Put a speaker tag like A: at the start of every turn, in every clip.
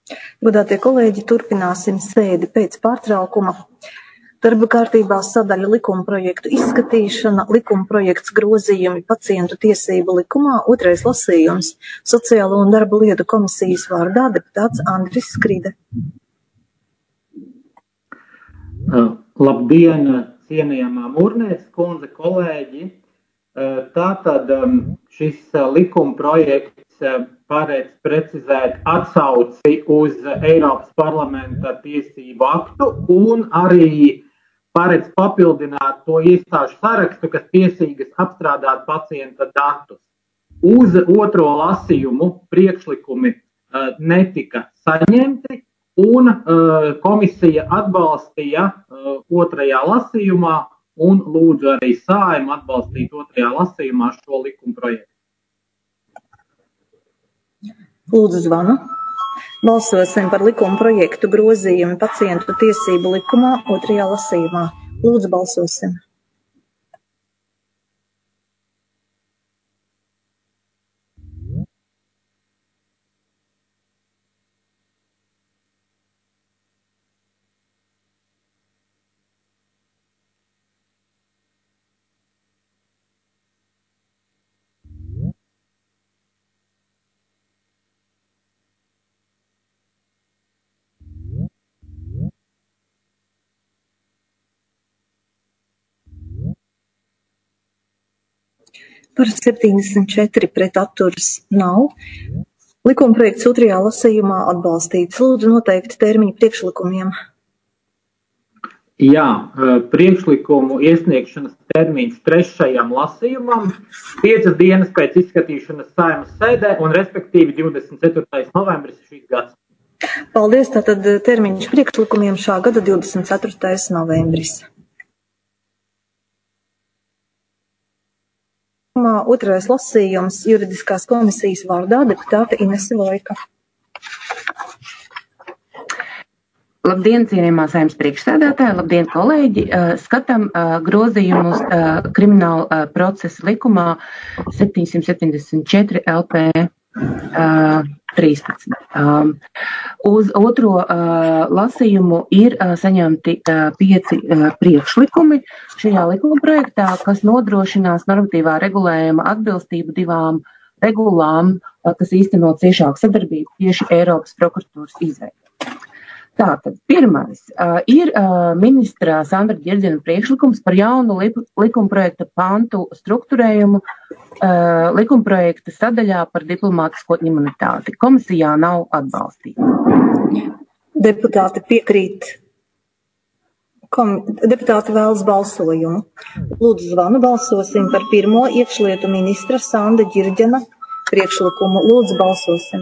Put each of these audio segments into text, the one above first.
A: Godātie kolēģi, turpināsim sēdi pēc pārtraukuma. Darba kārtībā sadaļa likuma projektu izskatīšana, likuma projekts grozījumi pacientu tiesību likumā, otrais lasījums. Sociālo un darba lietu komisijas vārdā deputāts Andris Skride.
B: Labdien, cienījamā Mūrnieces kundze, kolēģi! Tātad šis likuma projekts paredz precizēt atsauci uz Eiropas parlamenta tiesību aktu un arī paredz papildināt to iestāžu sarakstu, kas tiesīgas apstrādāt pacienta datus. Uz otro lasījumu priekšlikumi netika saņemti, un komisija atbalstīja otrajā lasījumā un lūdzu arī Saeimu atbalstīt otrajā lasījumā šo likuma projektu.
A: Lūdzu zvanu. Balsosim par likuma projektu grozījumi pacientu tiesību likumā otrajā lasījumā. Lūdzu balsosim. Par 74 pret atturas nav. Likumprojekts otrajā lasījumā atbalstīts. Lūdzu noteikti termiņu priekšlikumiem.
B: Jā, priekšlikumu iesniegšanas termiņš trešajam lasījumam 5 dienas pēc izskatīšanas Saeimas sēdē un respektīvi 24. novembris šīs gads.
A: Paldies, tātad termiņš priekšlikumiem šā gada 24. novembris. Otrais lasījums juridiskās komisijas vārdā deputāte Inese Vojka.
C: Labdien, cienījamā Saeimas priekšsēdētāja, labdien, kolēģi! Skatām grozījumus krimināla procesa likumā 774 LP 13. Uz otro lasījumu ir saņemti 5 priekšlikumi šajā likuma projektā, kas nodrošinās normatīvā regulējuma atbilstību 2 regulām, kas īsteno ciešāku sadarbību tieši Eiropas prokuratūras izveidē. Tātad, pirmais ir ministra Sandra Ģirģena priekšlikums par jaunu likumprojekta pantu strukturējumu likumprojekta sadaļā par diplomātisko imunitāti. Komisijā nav atbalstīta.
A: Deputāti piekrīt. Deputāti vēlas balsojumu. Lūdzu zvanu, balsosim par pirmo iekšlietu ministra Sandra Ģirģena priekšlikumu. Lūdzu balsosim.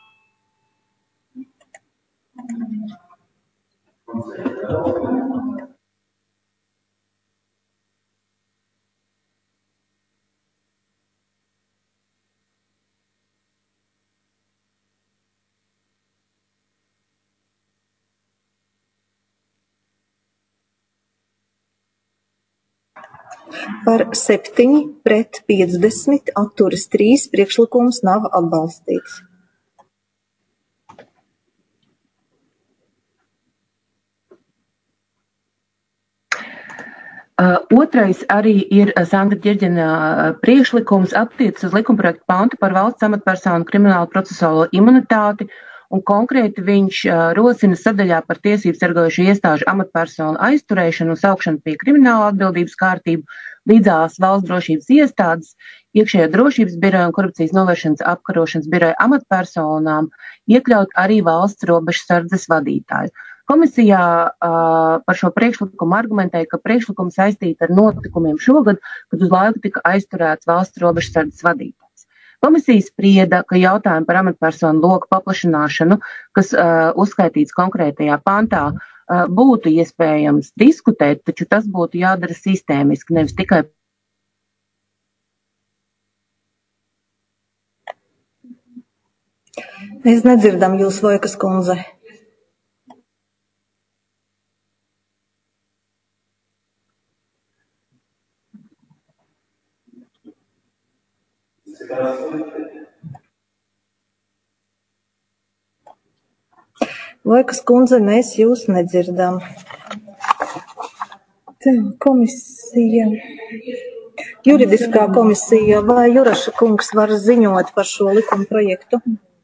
A: Par 7 pret 50 atturas 3 priekšlikums nav atbalstīts.
C: Otrais arī ir Sandra Ģirģena priekšlikums attiecas uz likumprojektu pantu par valsts amatpersonu kriminālu procesuālo imunitāti, un konkrēti viņš rosina sadaļā par tiesību sargājošo iestāžu amatpersonu aizturēšanu un saukšanu pie krimināla atbildības kārtību līdzās valsts drošības iestādes, iekšējā drošības biroja un korupcijas novēršanas apkarošanas biroja amatpersonām iekļaut arī valsts robežsardzes vadītāju. Komisijā par šo priekšlikumu argumentēja, ka priekšlikums saistīta ar notikumiem šogad, kad uz laiku tika aizturēts valsts robežsardzes vadītājs. Komisija sprieda, ka jautājumu par amatpersonu loku paplašināšanu, kas uzskaitīts konkrētajā pantā, būtu iespējams diskutēt, taču tas būtu jādara sistēmiski, nevis tikai.
A: Mēs nedzirdam jūs, Vojkas kundze. Vaikas kundze, mēs jūs nedzirdam. Tā, komisija. Juridiskā komisija, vai Juraša kungs var ziņot par šo likuma projektu?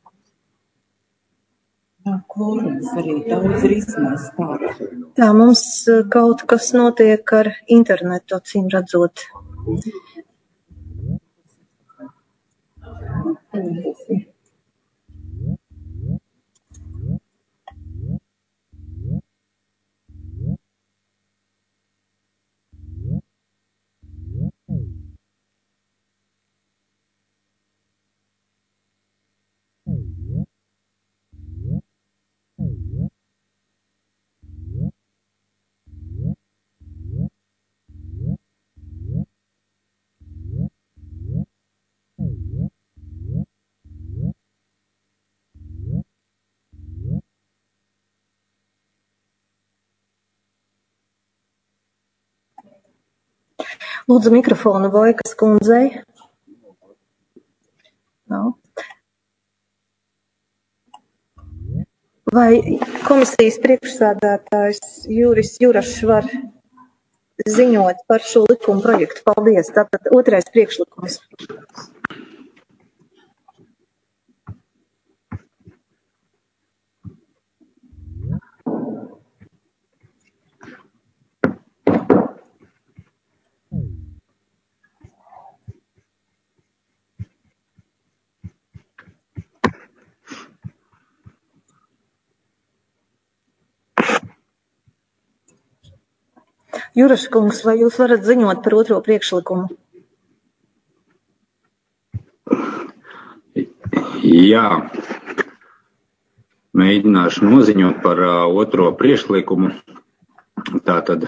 D: Kvorums arī daudz ir izmēs.
A: Tā, mums kaut kas notiek ar internetu, acīm redzot. Lūdzu mikrofonu Vojkas kundzei. Nav. Vai komisijas priekšsēdētājs Juris Jurašs var ziņot par šo likuma projektu? Paldies. Tātad otrais priekšlikums. Juraša kungs, vai jūs varat ziņot par otro priekšlikumu?
E: Jā, mēģināšu noziņot par otro priekšlikumu. Tātad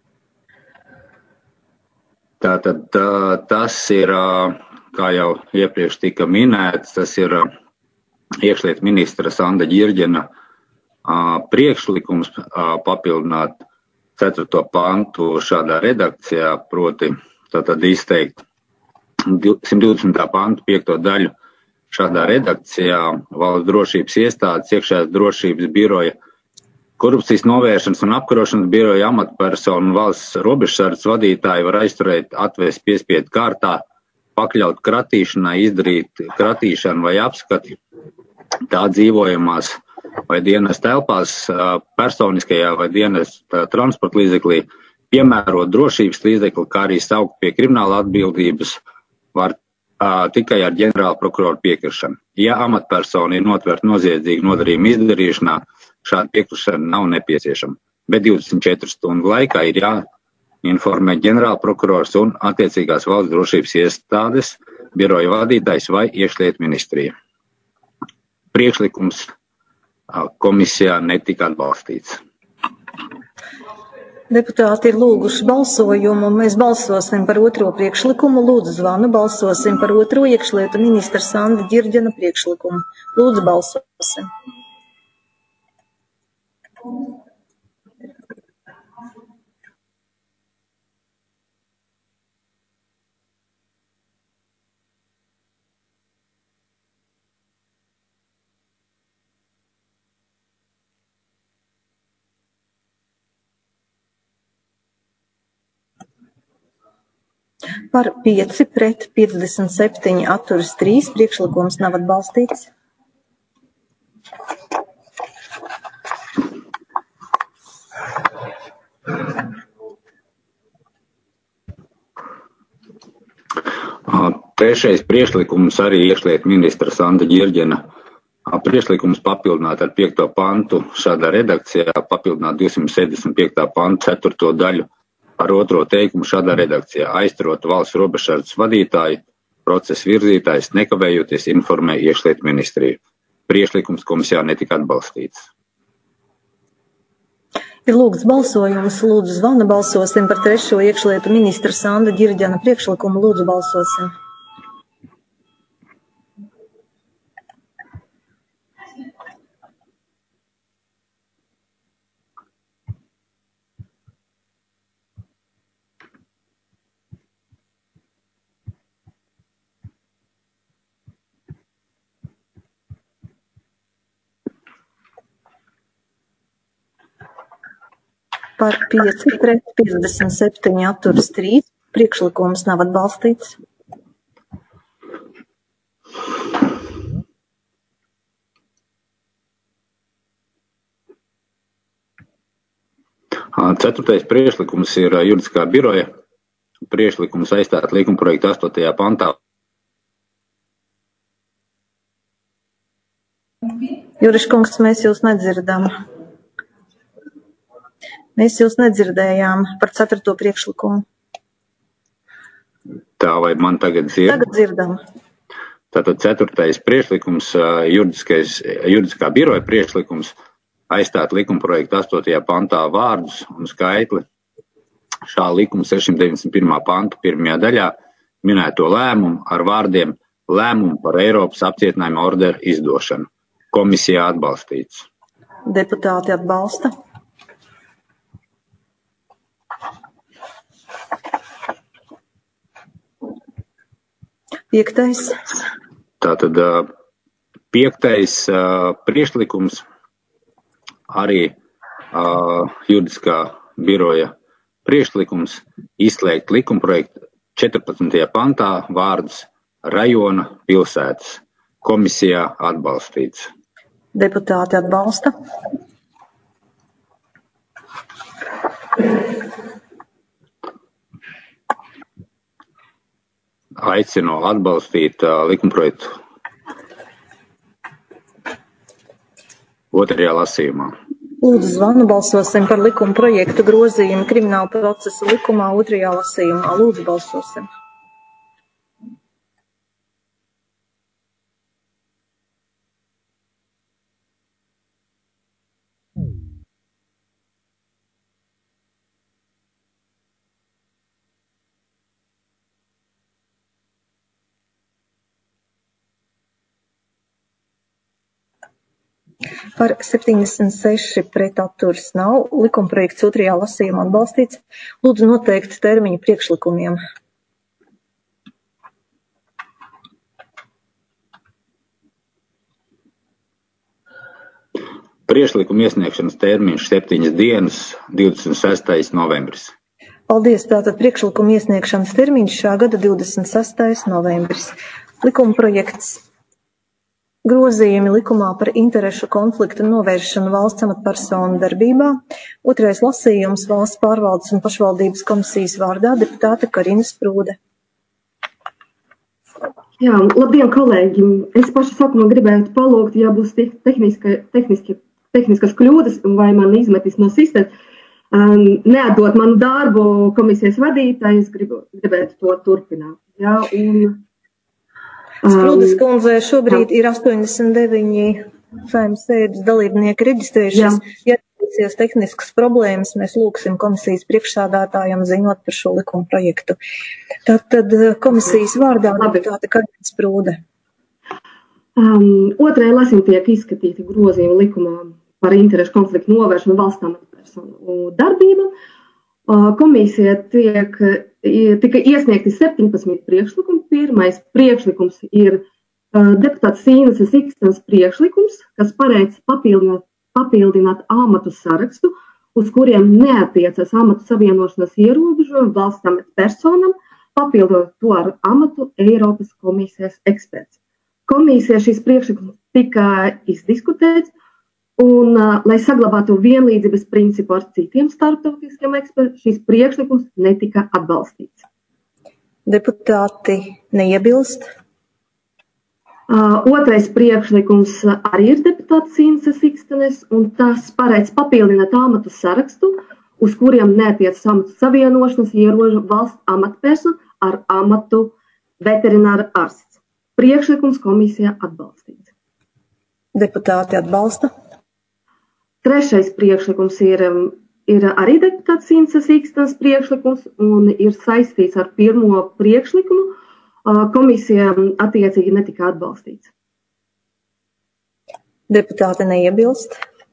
E: tas ir, kā jau iepriekš tika minēts, tas ir iekšlietu ministra Sanda Ģirģena priekšlikums papildināt 4. pantu šādā redakcijā, proti tātad izteikt 120. pantu 5. daļu šādā redakcijā Valsts drošības iestādes, iekšējās drošības biroja, korupcijas novēršanas un apkarošanas biroja amatpersonu un valsts robežsardzes vadītāji var aizturēt, atvest piespiedu kārtā, pakļaut kratīšanai, izdarīt kratīšanu vai apskati tā dzīvojamās vai dienas telpās, personiskajā vai dienas transporta līdzeklī, piemērot drošības līdzekli, kā arī saukt pie krimināla atbildības var tikai ar ģenerāla prokurora piekrišanu. Ja amatpersona ir notverta noziedzīgu nodarījumu izdarīšanā, šāda piekrišana nav nepieciešama. Bet 24 stundu laikā ir jāinformē ģenerāla prokurors un attiecīgās valsts drošības iestādes, biroja vadītājs vai iekšlietu ministrija. Priekšlikums komisijā netika atbalstīts.
A: Deputāti ir lūguši balsojumu, mēs balsosim par otro priekšlikumu. Lūdzu zvanu, balsosim par otro iekšlietu ministra Sanda Ģirģena priekšlikumu. Lūdzu balsosim. Par 5 pret 57 atturas 3 priekšlikums nav atbalstīts.
E: Trešais priekšlikums arī iekšlietu ministra Sanda Ģirģena. Priekšlikums papildināt ar 5. pantu šādā redakcijā, papildināt 275. pantu 4. daļu ar otro teikumu šādā redakcijā. Aizturot valsts robežsardzes vadītāju, procesa virzītājs nekavējoties informē iekšlietu ministriju. Priekšlikums komisijā netika atbalstīts.
A: Ir lūgts balsojums, lūdzu zvanu, balsosim par trešo iekšlietu ministra Sanda Ģirģena priekšlikumu, lūdzu balsosim. Par 5 pret 57 atturas 3. Priekšlikums nav atbalstīts.
E: Ceturtais priekšlikums ir juridiskā biroja priekšlikums aizstāt likumprojektu 8. pantā.
A: Juriškungs, mēs jūs nedzirdam. Mēs jūs nedzirdējām par 4. priekšlikumu.
E: Tā vai man tagad dzird?
A: Tagad dzirdam.
E: Tātad 4. priekšlikums, juridiskā biroja priekšlikums aizstāt likumprojektu 8. pantā vārdus un skaitli šā likuma 691. pantu 1. daļā minēto lēmumu ar vārdiem lēmumu par Eiropas apcietinājuma orderu izdošanu. Komisijā atbalstīts.
A: Deputāti atbalsta. Piektais.
E: Tātad 5. priekšlikums arī juridiskā biroja priekšlikums izslēgt likumprojektu 14. pantā vārdus rajona pilsētas. Komisijā atbalstīts.
A: Deputāti atbalsta.
E: Aicinu atbalstīt likumprojektu 2. lasījumā.
A: Lūdzu, zvanu balsosim par likuma projektu grozījumu krimināla procesa likumā 2. lasījumā. Lūdzu, balsosim. Par 76 pret atturas nav. Likumprojekts 2. lasījumā atbalstīts. Lūdzu noteikt termiņu priekšlikumiem.
E: Priekšlikuma iesniegšanas termiņš 7 dienas, 26. novembris.
A: Paldies, tātad priekšlikuma iesniegšanas termiņš šā gada 26. novembris. Likumprojekts grozījumi likumā par interešu konfliktu novēršanu valsts amatpersonu darbībā. 2. lasījums valsts pārvaldes un pašvaldības komisijas vārdā deputāte Karina Sprūde.
F: Jā, labdien, kolēģi! Es paša sākumā gribētu palūgt, ja būs tehniskas kļūdas vai man izmetis no sistēmas, neatdot manu darbu komisijas vadītāji, es gribētu to turpināt. Jā, un
A: Sprūdes kundzē šobrīd ir 89 saimnes sēdes dalībnieki reģistrējušies. Ja ir tehniskas problēmas, mēs lūgsim komisijas priekšsādātājam ziņot par šo likuma projektu. Tātad komisijas vārdā deputāte Karina Sprūde.
F: 2. lasījumā tiek izskatīti grozījumi likumā par interešu konfliktu novēršanu valsts amatpersonu darbību. Komisija tika iesniegti 17 priekšlikumi. Pirmais priekšlikums ir deputāts Sīnas Ikstenes priekšlikums, kas paredz papildināt amatu sarakstu, uz kuriem neatiecas amatu savienošanas ierobežojumi valsts amatpersonam, papildinot to ar amatu Eiropas komisijas eksperts. Komisija šis priekšlikums tika izdiskutēts, un, lai saglabātu vienlīdzības principu ar citiem starptautiskiem ekspertiem, šis priekšlikums netika atbalstīts.
A: Deputāti neiebilst.
F: 2. priekšlikums arī ir deputāts Sīnas Ikstenes, un tas paredz papildināt amatu sarakstu, uz kuriem neatiecas amatu savienošanas ierobežojumi valsts amatpersonu ar amatu veterināra ārsts. Priekšlikums komisijā atbalstīts.
A: Deputāti atbalsta.
F: 3. priekšlikums ir arī deputāts Sīnas Ikstenes priekšlikums un ir saistīts ar 1. priekšlikumu. Komisija attiecīgi netika atbalstīts.
A: Deputāte neiebilst.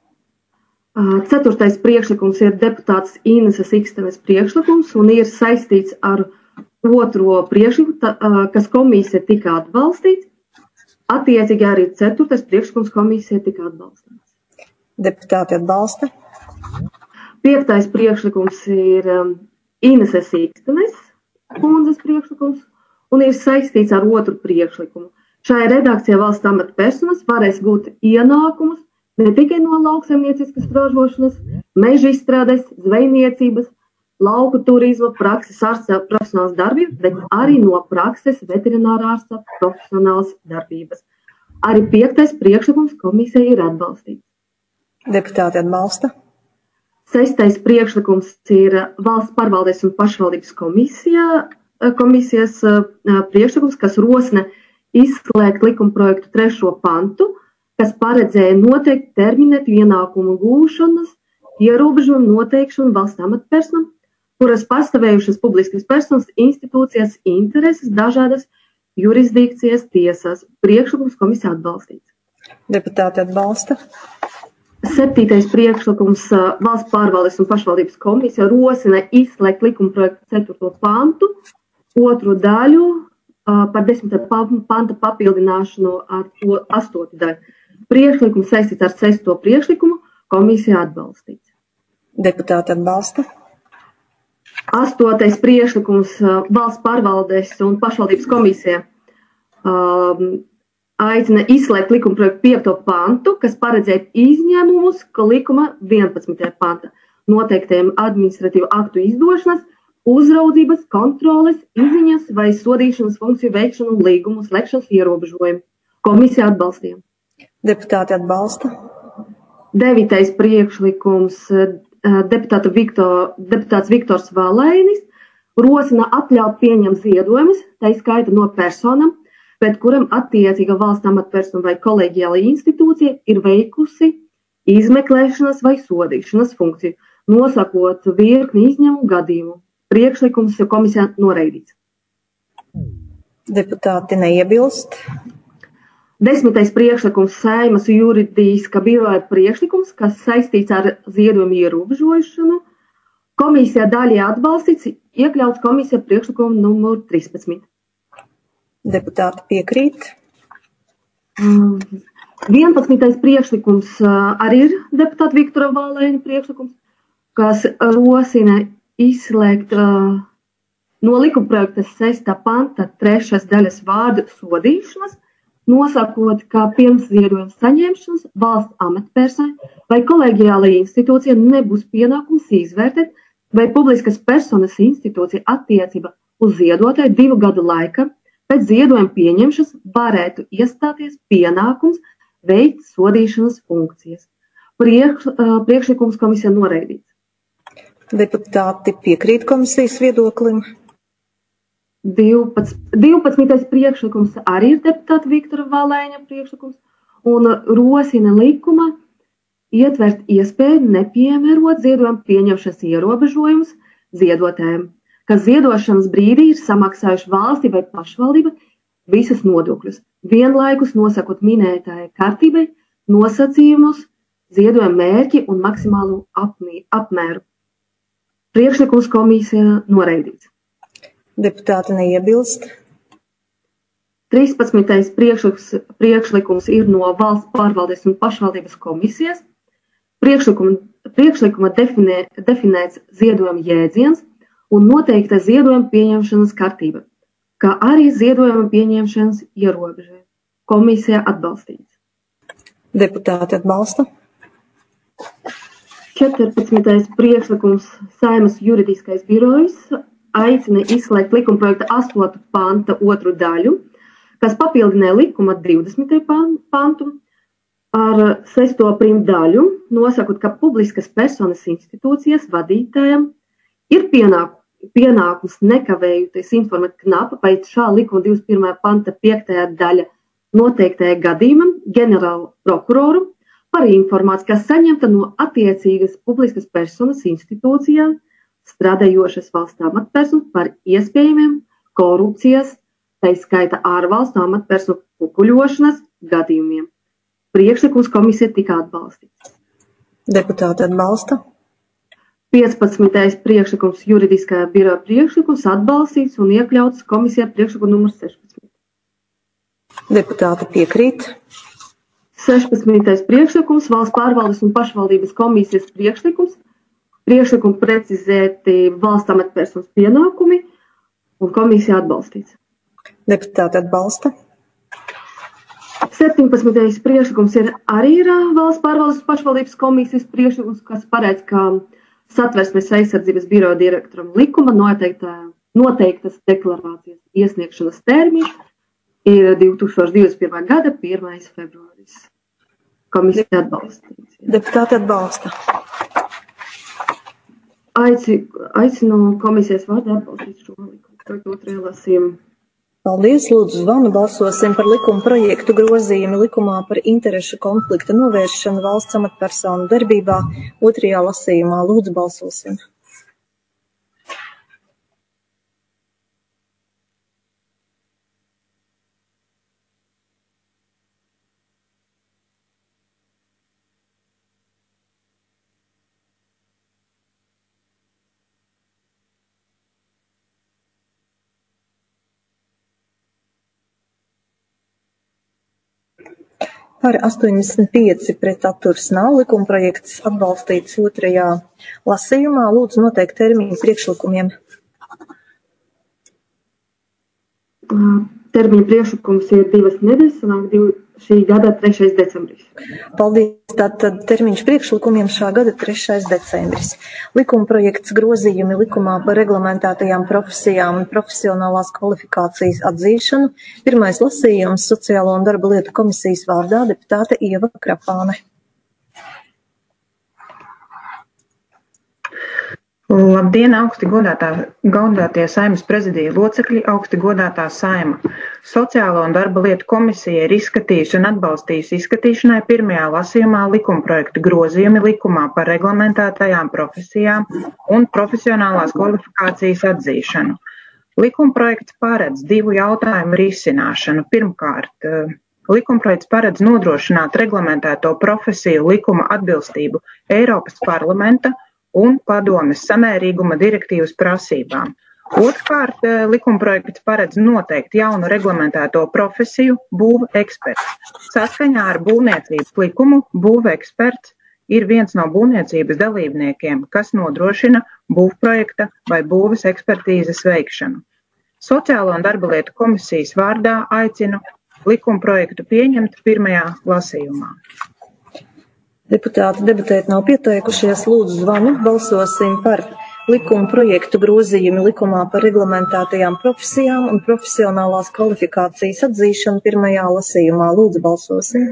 F: 4. priekšlikums ir deputāts Ineses Ikstenes priekšlikums un ir saistīts ar 2. priekšlikumu, kas komisija tika atbalstīts. Attiecīgi arī 4. priekšlikums komisija tika atbalstīts.
A: Deputāti atbalsta.
F: 5. priekšlikums ir Ineses Ikstenes kundzes priekšlikums un ir saistīts ar 2. priekšlikumu. Šajā redakcijā valsts amatpersonas varēs gūt ienākumus ne tikai no lauksaimnieciskas ražošanas, meža izstrādes, zvejniecības, lauku turisma, prakses ārsta profesionālas darbības, bet arī no prakses veterinārā ārsta profesionālas darbības. Arī 5. priekšlikums komisija ir atbalstīts.
A: Deputāti atbalsta.
F: 6. priekšlikums ir valsts pārvaldes un pašvaldības komisijas priekšlikums, kas rosina izslēgt likumprojektu 3. pantu, kas paredzēja noteikti terminēt ienākumu gūšanas ierobežojumu noteikšanu valsts amatpersonām, kuras pastāvējušas publiskas personas, institūcijas, intereses, dažādas jurisdikcijas tiesās. Priekšlikums komisija atbalstīts.
A: Deputāti atbalsta.
F: 7. priekšlikums valsts pārvaldes un pašvaldības komisija rosina izslēgt likumprojektu 4. pantu, 2. daļu par 10. panta papildināšanu ar 8. daļu. Priekšlikums saistīts ar 6. priekšlikumu, komisija atbalstīts.
A: Deputāti atbalsta.
F: 8. priekšlikums valsts pārvaldes un pašvaldības komisija aicina izslēgt likumprojektu 5. pantu, kas paredzēja izņēmumus, ka likuma 11. panta noteiktiem administratīvu aktu izdošanas, uzraudzības, kontroles, izziņas vai sodīšanas funkciju veikšanu un līgumu slēgšanas ierobežojumu. Komisija atbalstīja.
A: Deputāti atbalsta.
F: 9. priekšlikums deputāts Viktors Valēnis rosina atļaut pieņemt ziedojumus, tā skaita no personām, pret kuram attiecīga valsts amatpersona vai kolēģiāla institūcija ir veikusi izmeklēšanas vai sodīšanas funkciju, nosakot virkni izņēmumu gadījumu. Priekšlikums komisijā noraidīts.
A: Deputāti neiebilst.
F: 10. priekšlikums Saeimas juridiska biroja priekšlikums, kas saistīts ar ziedojumu ierobežošanu. Komisijā daļai atbalstīts, iekļauts komisijā priekšlikumu numur 13.
A: Deputāti piekrīt.
F: 11. priekšlikums arī ir deputāta Viktora Valēņa priekšlikums, kas rosina izslēgt no likumprojekta 6. panta 3. daļas vārdu sodīšanas, nosakot, ka pirms ziedojuma saņemšanas valsts amatpersonai vai kolēģiālajai institūcijai nebūs pienākums izvērtēt, vai publiskas personas institūcija attiecība uz ziedotāju 2 gadu laika pēc ziedojuma pieņemšanas varētu iestāties pienākums veikt sodīšanas funkcijas. Priekšlikums komisija noraidīts.
A: Deputāti piekrīt komisijas viedoklim.
F: 12. priekšlikums arī ir deputāta Viktora Valēņa priekšlikums un rosina likuma ietvert iespēju nepiemērot ziedojuma pieņemšanas ierobežojumus ziedotājiem, kas ziedošanas brīdī ir samaksājuši valsti vai pašvaldība visus nodokļus, vienlaikus nosakot minētāja kārtībai nosacījumus, ziedojuma mērķi un maksimālu apmēru. Priekšlikums komisija noraidīts.
A: Deputāti neiebilst.
F: 13. priekšlikums ir no valsts pārvaldes un pašvaldības komisijas. Priekšlikuma definēts ziedojuma jēdziens un noteikta ziedojuma pieņemšanas kārtība, kā arī ziedojuma pieņemšanas ierobežojumi. Komisija atbalstīts.
A: Deputāti atbalsta.
F: 14. priekšlikums Saeimas juridiskais birojs aicina izslēgt likumprojekta 8. panta 2. daļu, kas papildināja likuma 20. pantu ar 6. daļu, nosakot, ka publiskas personas institūcijas vadītājiem ir pienākums nekavējoties informēt knapi pēc šā likuma 21. panta 5. daļa noteiktajā gadījumam ģenerālu prokuroru par informāciju, kas saņemta no attiecīgas publiskas personas institūcijā strādājošas valsts amatpersonas par iespējamiem korupcijas, tā skaita ārvalstu amatpersonu kukuļošanas gadījumiem. Priekšlikums komisija tika atbalstīts.
A: Deputāti atbalsta.
F: 15. priekšlikums juridiskajā biroja priekšlikums atbalstīts un iekļauts komisijā priekšlikuma numur 16.
A: Deputāti piekrīt.
F: 16. priekšlikums valsts pārvaldes un pašvaldības komisijas priekšlikums, priekšlikumu precizēti valsts amatpersonas pienākumi, un komisija atbalstīts.
A: Deputāti atbalsta.
F: 17. priekšlikums arī ir valsts pārvaldes pašvaldības komisijas priekšlikums, kas paredz, ka Satversmes aizsardzības biroja direktoram likuma noteiktas deklarācijas iesniegšanas termiņš ir 2021. gada 1. februāris. Komisija atbalstīts.
A: Deputāti atbalsta.
F: Aicinu komisijas vārdā atbalstīt šo likumu otrajā lasījumā.
A: Paldies, lūdzu zvanu, balsosim par likuma projektu grozījumi likumā par interešu konflikta novēršanu valsts amatpersonu darbībā otrajā lasījumā. Lūdzu, balsosim. Par 85 pret atturs nav. Likumprojekts atbalstīts otrajā lasījumā. Lūdzu noteikt termiņu priekšlikumiem.
F: Termiņa priekšlikums ir 2 nedēļas, sanāk šī gada 3. decembris.
A: Paldies. Tātad termiņš priekšlikumiem šā gada 3. decembris. Likumprojekts grozījumi likumā par reglamentētajām profesijām un profesionālās kvalifikācijas atzīšanu. Pirmais lasījums Sociālo un darba lietu komisijas vārdā deputāte Ieva Krapāne.
G: Labdien, augsti godātie Saeimas prezidija locekļi, augsti godātā Saeima. Sociālo un darba lietu komisija ir izskatījusi un atbalstījusi izskatīšanai pirmajā lasījumā likumprojektu grozījumi likumā par reglamentētajām profesijām un profesionālās kvalifikācijas atzīšanu. Likumprojekts paredz 2 jautājumu risināšanu. Pirmkārt, likumprojekts paredz nodrošināt reglamentēto profesiju likuma atbilstību Eiropas parlamenta un padomes samērīguma direktīvas prasībām. Otrkārt, likumprojekts paredz noteikt jaunu reglamentēto profesiju būva eksperts. Saskaņā ar būvniecības likumu būva eksperts ir viens no būvniecības dalībniekiem, kas nodrošina būvprojekta vai būves ekspertīzes veikšanu. Sociālo un darba lietu komisijas vārdā aicinu likumprojektu pieņemt pirmajā lasījumā.
A: Deputāti debatēt nav pieteikušies, lūdzu zvanu, balsosim par likuma projektu grozījumi likumā par reglamentētajām profesijām un profesionālās kvalifikācijas atzīšanu pirmajā lasījumā. Lūdzu, balsosim.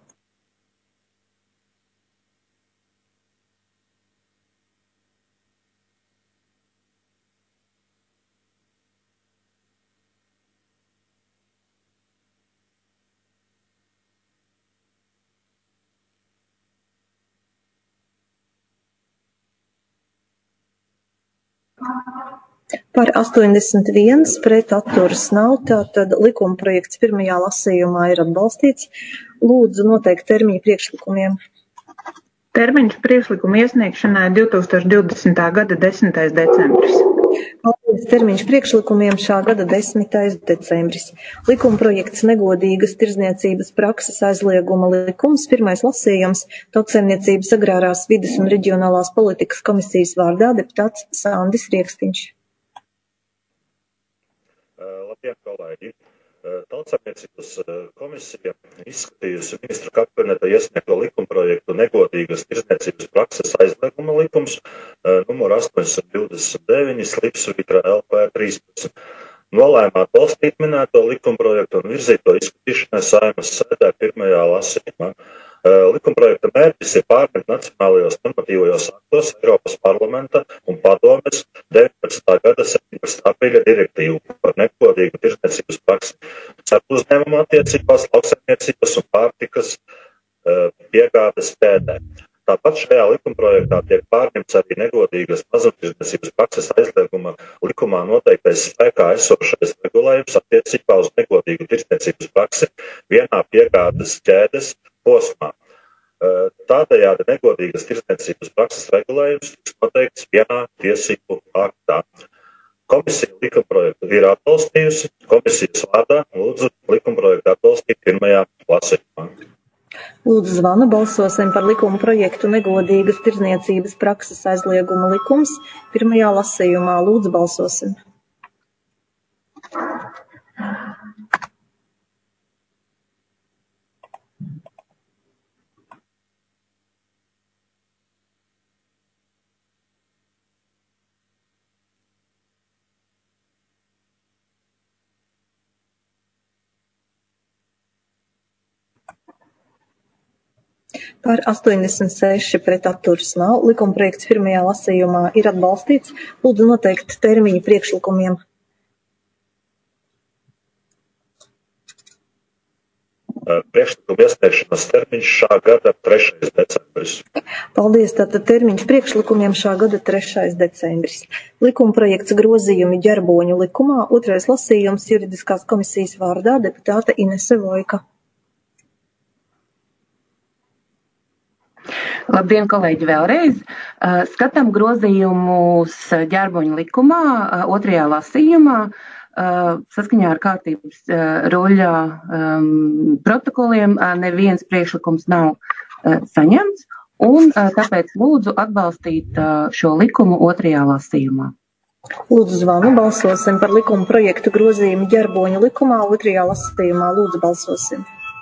A: Par 81 pret atturas nav, tātad likumprojekts pirmajā lasījumā ir atbalstīts. Lūdzu noteikt termiņu priekšlikumiem.
G: Termiņš priekšlikuma iesniegšanai 2020. gada 10. decembris.
A: Paldies, termiņš priekšlikumiem šā gada 10. decembris. Likumprojekts negodīgas tirdzniecības prakses aizlieguma likums, pirmais lasījums, Tautsaimniecības agrārās vides un reģionālās politikas komisijas vārdā deputāts Sandis Riekstiņš.
H: Labdien, kolēģi! Tautsaimniecības komisija izskatījusi ministra kabineta iesniegto likumprojektu negodīgas tirdzniecības prakses aizlieguma likums numur 829/LP 13. Nolēma atbalstīt minēto likumprojektu un virzīt to izskatīšanai Saeimas sēdē pirmajā lasījumā. Likumprojekta mērķis ir pārņemt nacionālajos normatīvajos aktos Eiropas parlamenta un padomes 19. gada 17. aprīļa direktīvu par negodīgu tirdzniecības praksi starp uzņēmumu attiecībās, lauksaimniecības un pārtikas piegādes ķēdē. Tāpat šajā likumprojektā tiek pārņemts arī negodīgas mazumtirdzniecības prakses aizlieguma likumā noteiktais spēkā esošais regulējums attiecībā uz negodīgu tirdzniecības praksi vienā piegādes ķēdes posmā. Tādējādi negodīgas tirdzniecības prakses regulējums tiks noteikts vienā tiesību aktā. Komisija likumprojektu ir atbalstījusi, komisijas vārdā lūdzu likumprojektu atbalstīt pirmajā lasījumā.
A: Lūdzu zvanu, balsosim par likuma projektu negodīgas tirdzniecības prakses aizlieguma likums. Pirmajā lasījumā lūdzu balsosim. Par 86 pret atturas nav. Likumprojekts pirmajā lasījumā ir atbalstīts. Lūdzu noteikt termiņu priekšlikumiem.
H: Priekšlikuma iesniegšanas termiņš šā gada 3. decembris.
A: Paldies, tātad termiņš priekšlikumiem šā gada 3. decembris. Likumprojekts grozījumi ģerboņu likumā, 2. lasījums juridiskās komisijas vārdā deputāte Inese Vojka.
C: Labdien, kolēģi, vēlreiz. Skatām grozījumus ģerboņu likumā, 2. lasījumā, saskaņā ar kārtības ruļļa protokoliem neviens priekšlikums nav saņemts, un tāpēc lūdzu atbalstīt šo likumu 2. lasījumā.
A: Lūdzu zvanu, balsosim par likuma projektu grozījumu ģerboņu likumā, 2. lasījumā. Lūdzu balsosim.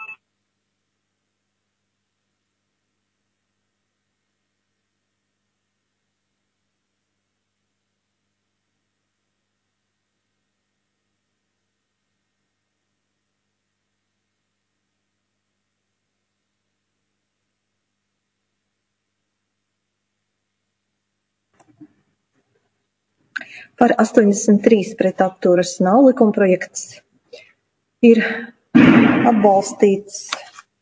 A: Par 83 pret atturas nav. Likumprojekts ir atbalstīts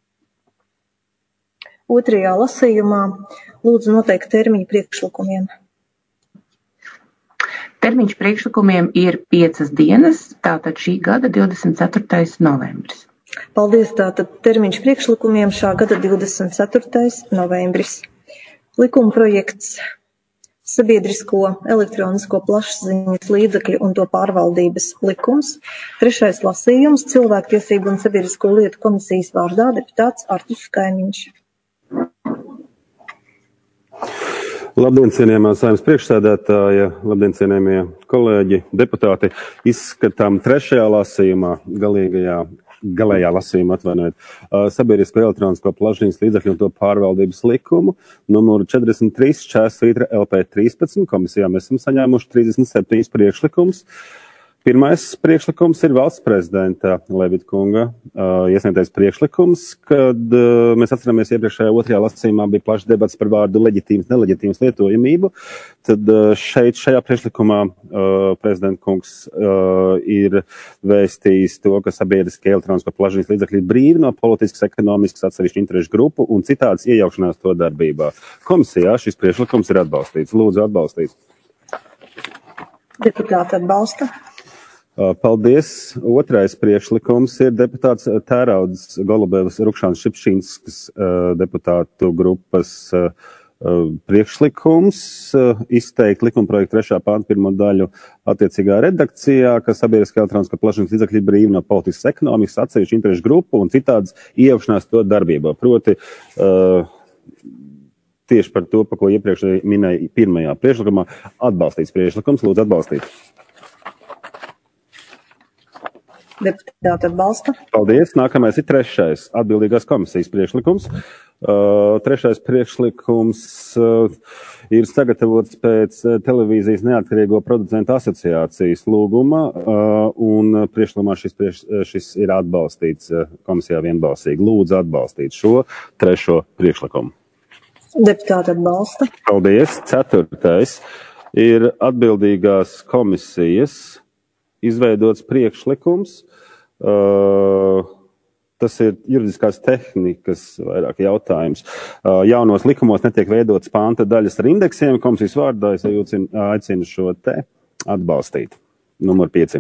A: 2. lasījumā. Lūdzu noteikt termiņu priekšlikumiem.
C: Termiņš priekšlikumiem ir 5 dienas, tātad šī gada 24. novembris.
A: Paldies, tātad termiņš priekšlikumiem šā gada 24. novembris. Likumprojekts Sabiedrisko elektronisko plašsaziņas līdzekļu un to pārvaldības likums. 3. lasījums Cilvēktiesību un sabiedrisko lietu komisijas vārdā deputāts Artus Kaimiņš.
I: Labdien, cienījamā Saeimas priekšsēdētāja, labdien, cienījamie kolēģi, deputāti. Izskatām 3. lasījumā, galējā lasījumā, Sabiedrisko elektronisko plašsaziņas līdzekļu un to pārvaldības likumu, numuru 43/LP 13. Komisijā mēs esam saņēmuši 37 priekšlikumus. Pirmais priekšlikums ir valsts prezidenta Levita kunga iesniegtais priekšlikums, kad mēs atceramies iepriekšējā 2. lasījumā bija plašs debats par vārdu leģitīmas, neleģitīmas lietojamību. Tad šajā priekšlikumā prezidenta kungs ir vēstījis to, ka sabiedriskie elektronisko plašsaziņas līdzekļi ir brīvi no politiskas, ekonomiskas atsevišķu interešu grupu un citādas iejaukšanās to darbībā. Komisijā šis priekšlikums ir atbalstīts. Lūdzu atbalstīt.
A: Deputāti atbalsta.
I: Paldies. Otrais priekšlikums ir deputāts Tēraudas Golubevas Rukšāns Šipšīnskas deputātu grupas priekšlikums izteikt likumprojektu 3. pānta 1. daļu attiecīgā redakcijā, ka sabiedriskā elektroniskā plašsaziņas līdzekļi ir brīvi no politiskas, ekonomikas, atsevišķu interešu grupu un citādas iejaukšanās to darbībā. Proti, tieši par to, pa ko iepriekš minēja pirmajā priekšlikumā, atbalstīts priekšlikums. Lūdzu atbalstīt.
A: Deputāti atbalsta.
I: Paldies. Nākamais ir 3. atbildīgās komisijas priekšlikums. 3. priekšlikums ir sagatavots pēc televīzijas neatkarīgo producentu asociācijas lūguma, un priekšlikumā šis ir atbalstīts komisijā vienbalsīgi. Lūdzu atbalstīt šo 3. priekšlikumu.
A: Deputāti atbalsta.
I: Paldies. 4. ir atbildīgās komisijas izveidots priekšlikums. Tas ir juridiskās tehnikas vairāk jautājums. Jaunos likumos netiek veidotas panta daļas ar indeksiem. Komisijas vārdā es aicinu šo te atbalstīt. Numur 5.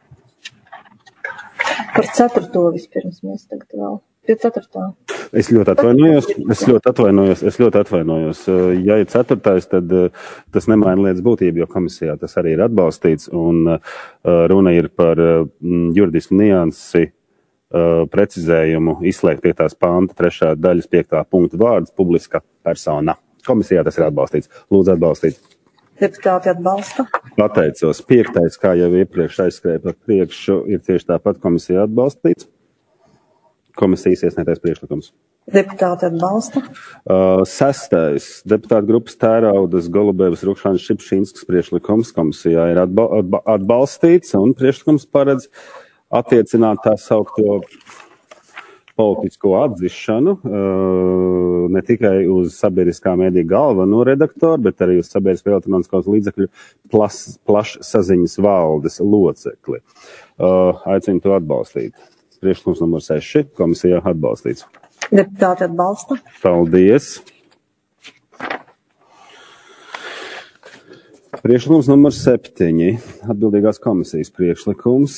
A: Par 4. vispirms mēs tagad vēl. Pie 4.
I: Es ļoti atvainojos. Ja ir 4. tad tas nemaina lietas būtību, jo komisijā tas arī ir atbalstīts, un runa ir par juridisku niansi precizējumu izslēgt 5. panta 3. daļas 5. punktu vārdus publiska persona. Komisijā tas ir atbalstīts. Lūdzu atbalstīt.
A: Deputāti atbalsta.
I: Pateicos. 5. kā jau iepriekš aizskrēja par priekšu, ir tieši tāpat komisijā atbalstīts. Komisijas iesniegtais priekšlikums.
A: Deputāti atbalsta.
I: 6. deputāta grupas Tēraudas, Golubevas, Rukšānas, Šipšinskas priekšlikums komisijā ir atbalstīts, un priekšlikums paredz attiecināt tā saukto politisko atzišanu ne tikai uz sabiedriskā medija galveno redaktoru, bet arī uz sabiedriskā elektroniskos līdzekļu plašsaziņas valdes locekli. Aicinu to atbalstīt. Priekšlikums numur 6 komisijā atbalstīts.
A: Deputāti atbalsta.
I: Paldies. Priekšlikums numur 7. Atbildīgās komisijas priekšlikums.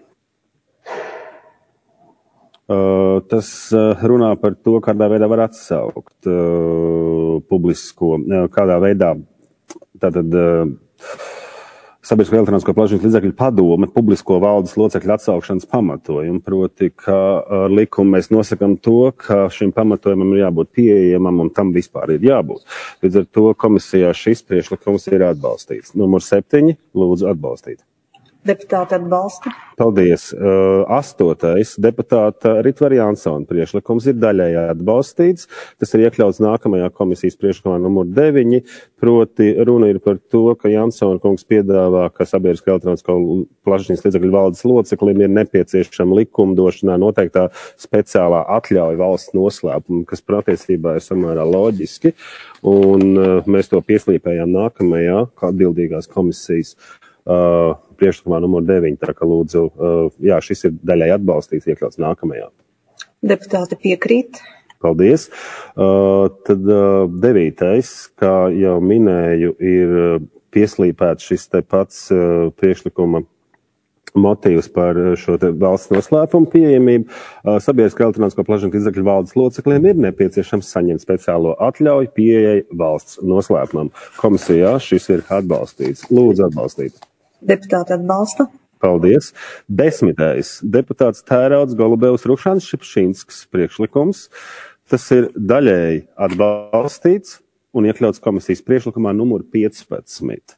I: Tas runā par to, kādā veidā var atsaukt publisko, kādā veidā tātad sabiedrisko elektronisko plašsaziņas līdzekļu padome publisko valdes locekļu atsaukšanas pamatojumu. Proti, ka ar likumu mēs nosakam to, ka šim pamatojumam ir jābūt pieejamam un tam vispār ir jābūt. Līdz ar to komisijā šis priekšlikums ir atbalstīts. Numur 7. Lūdzu atbalstīt.
A: Deputāti atbalsta.
I: Paldies. 8. deputāta Ritvara Jansona priekšlikums ir daļēji atbalstīts. Tas ir iekļauts nākamajā komisijas priekšlikumā numur 9. Proti runa ir par to, ka Jansona kungs piedāvā, ka sabiedriskā elektronisko plašsaziņas līdzekļu valdes loceklim ir nepieciešama likumdošanā noteiktā speciālā atļauja valsts noslēpuma, kas patiesībā ir samērā loģiski. Un mēs to pieslīpējām nākamajā atbildīgās komisijas priekšlikumā numur 9, tā ka lūdzu, jā, šis ir daļai atbalstīts, iekļauts nākamajā.
A: Deputāti piekrīt.
I: Paldies. Tad 9. kā jau minēju, ir pieslīpēts šis te pats priekšlikuma motīvs par šo te valsts noslēpumu pieejamību. Sabiedriskā elektronisko plašsaziņas līdzekļu valdes locekļiem ir nepieciešams saņemt speciālo atļauju pieejai valsts noslēpumam. Komisijā šis ir atbalstīts. Lūdzu atbalstīt.
A: Deputāti atbalsta.
I: Paldies. 10. deputāts Tēraudas, Golubevas, Rukšānas, Šipšinskas priekšlikums. Tas ir daļēji atbalstīts un iekļauts komisijas priekšlikumā numur 15.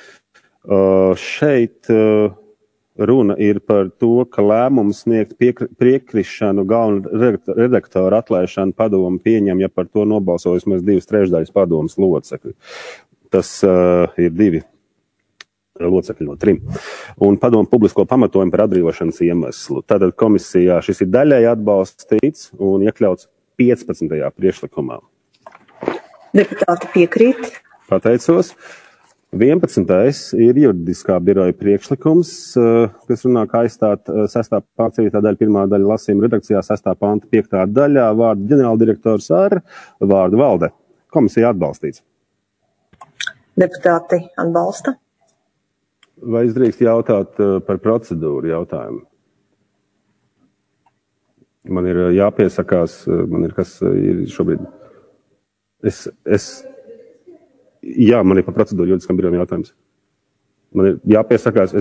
I: Šeit runa ir par to, ka lēmums sniegt priekrišanu galvenu redaktoru atlaišanu padomu pieņem, ja par to nobalso vismaz 2/3 padomas locekļi. Tas ir 2 locekļi no 3. Un padomu publisko pamatojumu par atbrīvošanas iemeslu. Tātad komisijā šis ir daļēji atbalstīts un iekļauts 15. priekšlikumā.
A: Deputāti piekrīt.
I: Pateicos. 11. ir juridiskā biroja priekšlikums, kas runā, kā aizstāt 6. pānta 7. daļa 1. daļa lasījuma redakcijā 6. pānta 5. daļā vārdu ģenerāldirektors ar vārdu valde. Komisija atbalstīts.
A: Deputāti atbalsta.
I: Vai es drīkst jautāt par procedūru jautājumu? Man ir jāpiesakās, man ir kas ir šobrīd. Jā, man ir par procedūru juridiskam birojam jautājums. Man ir jāpiesakās,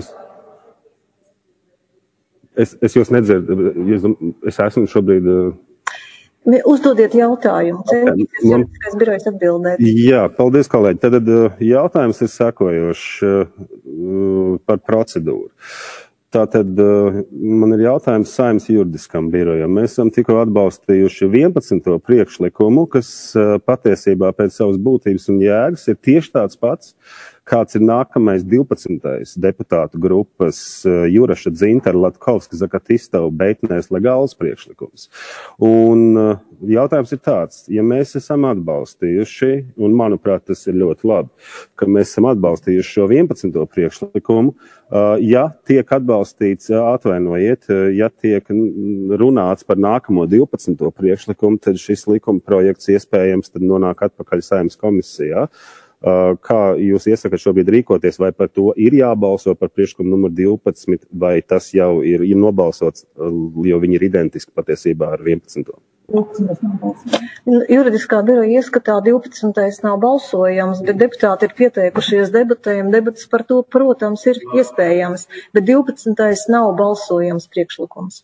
I: es jūs nedzirdu, es esmu šobrīd.
A: Uzdodiet jautājumu, cenšieties juridiskais birojs atbildēt.
I: Jā, paldies, kolēģi. Tad jautājums ir sekojošs par procedūru. Tātad man ir jautājums Saeimas juridiskam birojam. Mēs esam tikko atbalstījuši 11. priekšlikumu, kas patiesībā pēc savas būtības un jēgas ir tieši tāds pats, kāds ir nākamais 12. deputātu grupas Juraša Dzintara, Latkovska, Zakatistova, Beitnēs legāls priekšlikums. Un jautājums ir tāds, ja mēs esam atbalstījuši, un manuprāt tas ir ļoti labi, ka mēs esam atbalstījuši šo 11. priekšlikumu, ja tiek atbalstīts, atvainojiet, ja tiek runāts par nākamo 12. priekšlikumu, tad šis likuma projekts iespējams tad nonāk atpakaļ Saeimas komisijā. Kā jūs iesakat šobrīd rīkoties, vai par to ir jābalso par priekšlikumu numur 12, vai tas jau ir nobalsots, jo viņi ir identiski patiesībā ar 11.
A: Juridiskā biroja ieskatā 12. nav balsojams, bet deputāti ir pieteikušies debatēm. Debatas par to, protams, ir iespējams, bet 12. nav balsojams priekšlikums.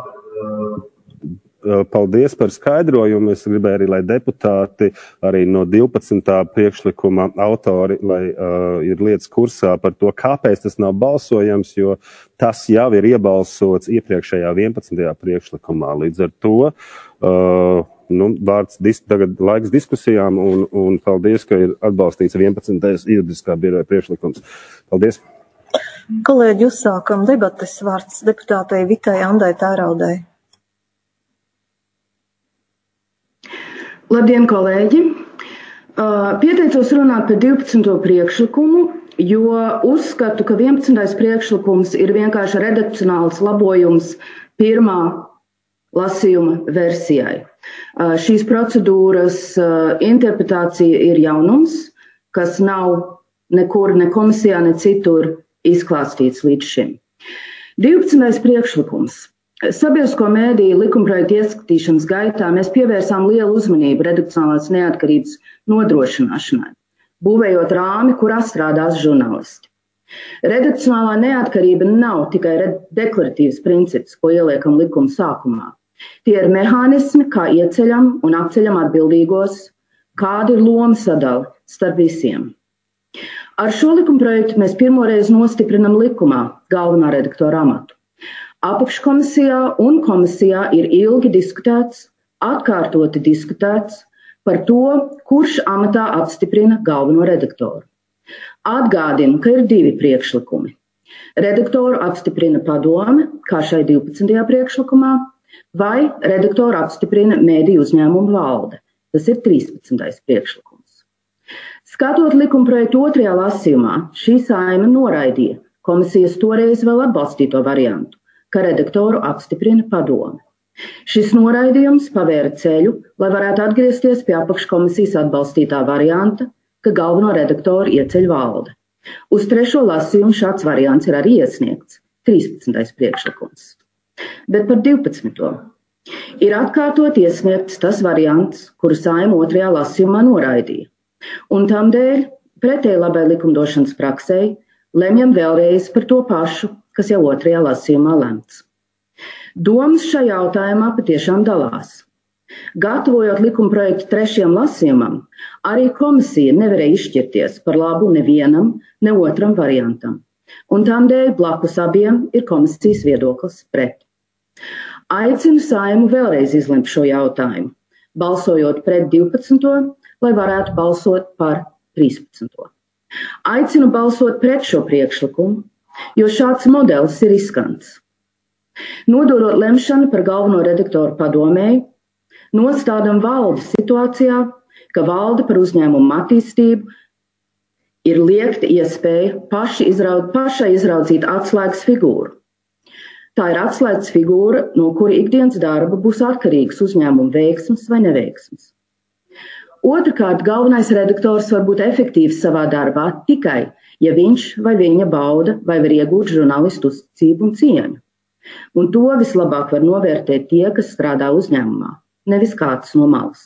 I: Paldies par skaidrojumu. Es gribēju arī, lai deputāti arī no 12. priekšlikuma autori, lai ir lietas kursā par to, kāpēc tas nav balsojams, jo tas jau ir iebalsots iepriekšējā 11. priekšlikumā. Līdz ar to tagad laiks diskusijām un paldies, ka ir atbalstīts 11. juridiskā biroja priekšlikums. Paldies.
A: Kolēģi, uzsākam debates. Vārds deputātei Vitai Andai Tēraudai.
J: Labdien, kolēģi! Pieteicos runāt par 12. priekšlikumu, jo uzskatu, ka 11. priekšlikums ir vienkārši redakcionāls labojums pirmā lasījuma versijai. Šīs procedūras interpretācija ir jaunums, kas nav nekur, ne komisijā, ne citur izklāstīts līdz šim. 12. priekšlikums. Sabiedrisko mēdīju likumprojektu ieskatīšanas gaitā mēs pievērsām lielu uzmanību redakcionālās neatkarības nodrošināšanai, būvējot rāmi, kurā strādās žurnālisti. Redakcionālā neatkarība nav tikai deklaratīvs princips, ko ieliekam likuma sākumā. Tie ir mehānismi, kā ieceļam un apceļam atbildīgos, kāda ir loma sadala starp visiem. Ar šo likumprojektu mēs pirmoreiz nostiprinam likumā galvenā redaktora amatu. Apakškomisijā un komisijā ir ilgi diskutēts, atkārtoti diskutēts par to, kurš amatā apstiprina galveno redaktoru. Atgādinu, ka ir 2 priekšlikumi. Redaktoru apstiprina padome, kā šai 12. priekšlikumā, vai redaktoru apstiprina mēdīju uzņēmumu valde. Tas ir 13. priekšlikums. Skatot likumprojektu 2. lasījumā, šī saime noraidīja komisijas toreiz vēl atbalstīto variantu, ka redaktoru apstiprina padome. Šis noraidījums pavēra ceļu, lai varētu atgriezties pie apakškomisijas atbalstītā varianta, ka galveno redaktoru ieceļ valde. Uz 3. lasījumu šāds variants ir arī iesniegts, 13. priekšlikums. Bet par 12. ir atkārtot iesniegts tas variants, kuru saima 2. lasījumā noraidīja. Un tamdēļ, pretēji labai likumdošanas praksei, lemjam vēlreiz par to pašu, kas jau 2. lasījumā lemts. Domas šajā jautājumā patiešām dalās. Gatavojot likumprojektu 3. lasījumam, arī komisija nevarēja izšķirties par labu nevienam, ne otram variantam. Un tādēļ blakus abiem ir komisijas viedoklis pret. Aicinu saimu vēlreiz izlemt šo jautājumu, balsojot pret 12. lai varētu balsot par 13. Aicinu balsot pret šo priekšlikumu, jo šāds modelis ir riskants. Nododot lemšanu par galveno redaktoru padomēji, nostādam valdi situācijā, ka valde par uzņēmumu attīstību ir liekta iespēja pašai izraudzīt atslēgas figūru. Tā ir atslēgas figūra, no kura ikdienas darba būs atkarīgs uzņēmuma veiksmes vai neveiksmes. Otrkārt, galvenais redaktors var būt efektīvs savā darbā tikai, ja viņš vai viņa bauda vai var iegūt žurnālistu uzticību un cieņu. Un to vislabāk var novērtēt tie, kas strādā uzņēmumā, nevis kāds no malas.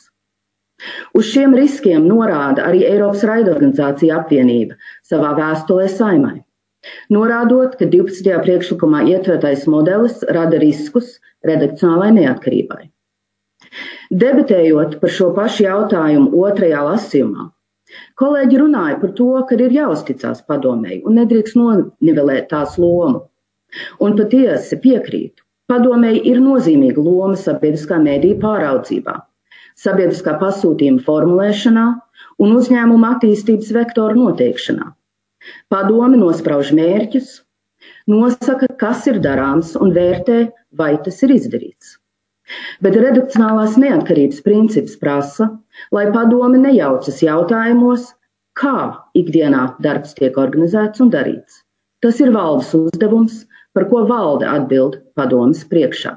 J: Uz šiem riskiem norāda arī Eiropas raidorganizācija apvienība savā vēstulē saimai, norādot, ka 12. priekšlikumā ietvertais modelis rada riskus redakcionālai neatkarībai. Debatējot par šo pašu jautājumu 2. lasījumā, kolēģi runāja par to, ka ir jāuzticās padomēji un nedrīkst nonivelēt tās lomu. Un patiesi piekrītu. Padomēji ir nozīmīga loma sabiedriskā mēdīja pāraudzībā, sabiedriskā pasūtījuma formulēšanā un uzņēmuma attīstības vektoru noteikšanā. Padome nosprauž mērķus, nosaka, kas ir darāms un vērtē, vai tas ir izdarīts. Bet redakcionālās neatkarības princips prasa, lai padome nejaucas jautājumos, kā ikdienā darbs tiek organizēts un darīts. Tas ir valdes uzdevums, par ko valde atbild padomes priekšā.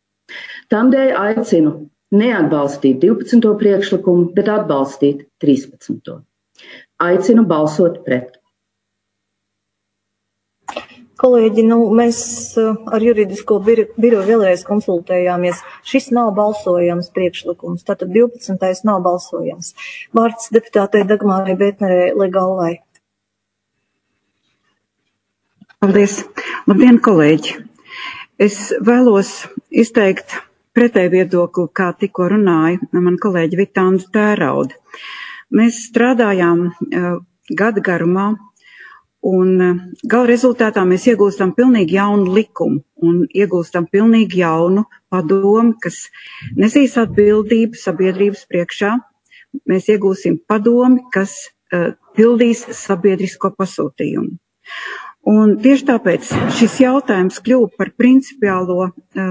J: Tādēļ aicinu neatbalstīt 12. priekšlikumu, bet atbalstīt 13. Aicinu balsot pret.
A: Kolēģi, mēs ar juridisko biroju vēlreiz konsultējāmies. Šis nav balsojams priekšlikums, tātad 12. nav balsojams. Vārds deputātei Dagmārai Bētnerei Legallai.
D: Paldies. Labdien, kolēģi. Es vēlos izteikt pretēju viedokli, kā tikko runāja man kolēģi Vitāna Tērauda. Mēs strādājām gada garumā, un gala rezultātā mēs iegūstam pilnīgi jaunu likumu un iegūstam pilnīgi jaunu padomu, kas nesīs atbildību sabiedrības priekšā. Mēs iegūsim padomi, kas pildīs sabiedrisko pasūtījumu. Un tieši tāpēc šis jautājums kļuva par principiālo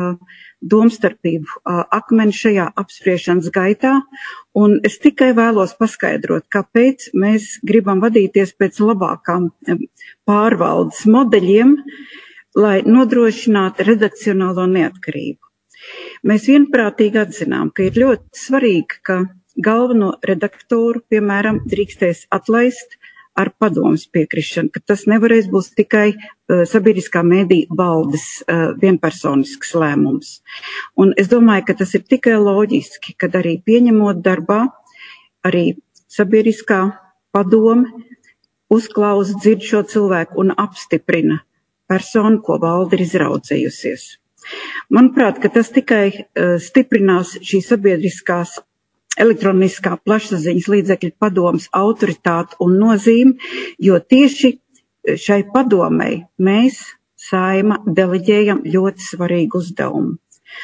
D: domstarpību akmeni šajā apspriešanas gaitā, un es tikai vēlos paskaidrot, kāpēc mēs gribam vadīties pēc labākām pārvaldes modeļiem, lai nodrošinātu redakcionālo neatkarību. Mēs vienprātīgi atzinām, ka ir ļoti svarīgi, ka galveno redaktoru, piemēram, drīkstēs atlaist ar padomas piekrišanu, ka tas nevarēs būt tikai sabiedriskā mediju valdes vienpersonisks lēmums. Un es domāju, ka tas ir tikai loģiski, kad arī pieņemot darbā, arī sabiedriskā padome uzklausa, dzird šo cilvēku un apstiprina personu, ko valde ir izraudzījusies. Manuprāt, ka tas tikai stiprinās šī sabiedriskās elektroniskā plašsaziņas līdzekļu padomes autoritāti un nozīmi, jo tieši šai padomei mēs, Saeima, deleģējam ļoti svarīgu uzdevumu.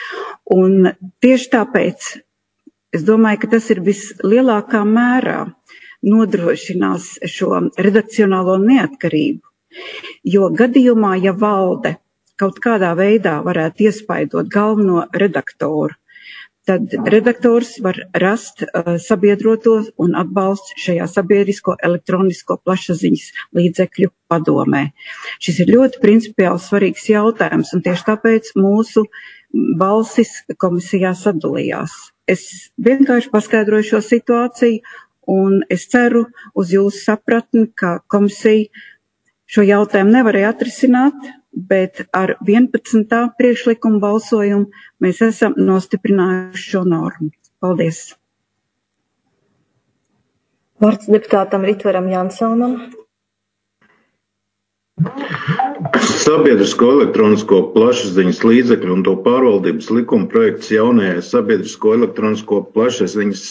D: Un tieši tāpēc es domāju, ka tas ir vislielākā mērā nodrošinās šo redakcionālo neatkarību, jo gadījumā, ja valde kaut kādā veidā varētu iespaidot galveno redaktoru, tad redaktors var rast sabiedrotos un atbalstu šajā sabiedrisko elektronisko plašsaziņas līdzekļu padomē. Šis ir ļoti principiāli svarīgs jautājums, un tieši tāpēc mūsu balsis komisijā sadalījās. Es vienkārši paskaidroju šo situāciju, un es ceru uz jūsu sapratni, ka komisija šo jautājumu nevarēja atrisināt, bet ar 11. priekšlikumu balsojumu mēs esam nostiprinājuši šo normu. Paldies.
A: Vārds deputātam Ritvaram Jansonam.
K: Sabiedrisko elektronisko plašsaziņas līdzekļu un to pārvaldības likuma projekts jaunajai sabiedrisko elektronisko plašsaziņas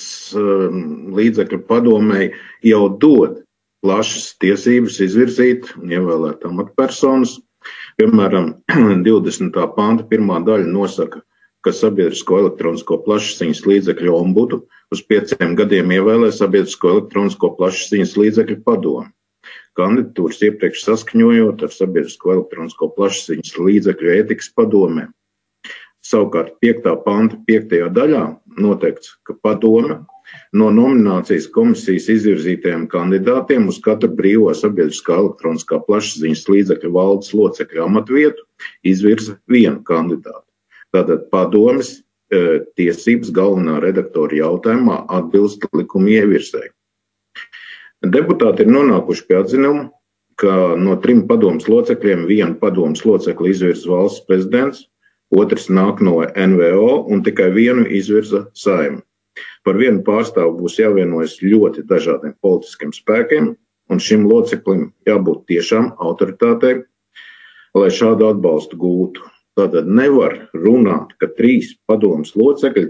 K: līdzekļu padomei jau dod plašas tiesības izvirzīt un ievēlēt amatpersonas. Piemēram, 20. panta 1. daļa nosaka, ka sabiedrisko elektronisko plašsaziņas līdzekļu ombudu uz 5 gadiem ievēlē sabiedrisko elektronisko plašsaziņas līdzekļu padomi. Kandidatūras iepriekš saskaņojot ar sabiedrisko elektronisko plašsaziņas līdzekļu ētikas padomē. Savukārt 5. panta 5. daļā noteikts, ka padome no nominācijas komisijas izvirzītajiem kandidātiem uz katru brīvo sabiedriskā elektroniskā plašsaziņas līdzekļu valdes locekļu amatvietu izvirza vienu kandidātu. Tātad padomes tiesības galvenā redaktora jautājumā atbilst likuma ievirzēji. Deputāti ir nonākuši pie atzinuma, ka no 3 padomes locekļiem vienu padomes locekli izvirza valsts prezidents, otrs nāk no NVO un tikai vienu izvirza Saeima. Par vienu pārstāvu būs jāvienojas ļoti dažādiem politiskiem spēkiem, un šim loceklim jābūt tiešām autoritātei, lai šādu atbalstu gūtu. Tātad nevar runāt, ka 3 padomes locekļi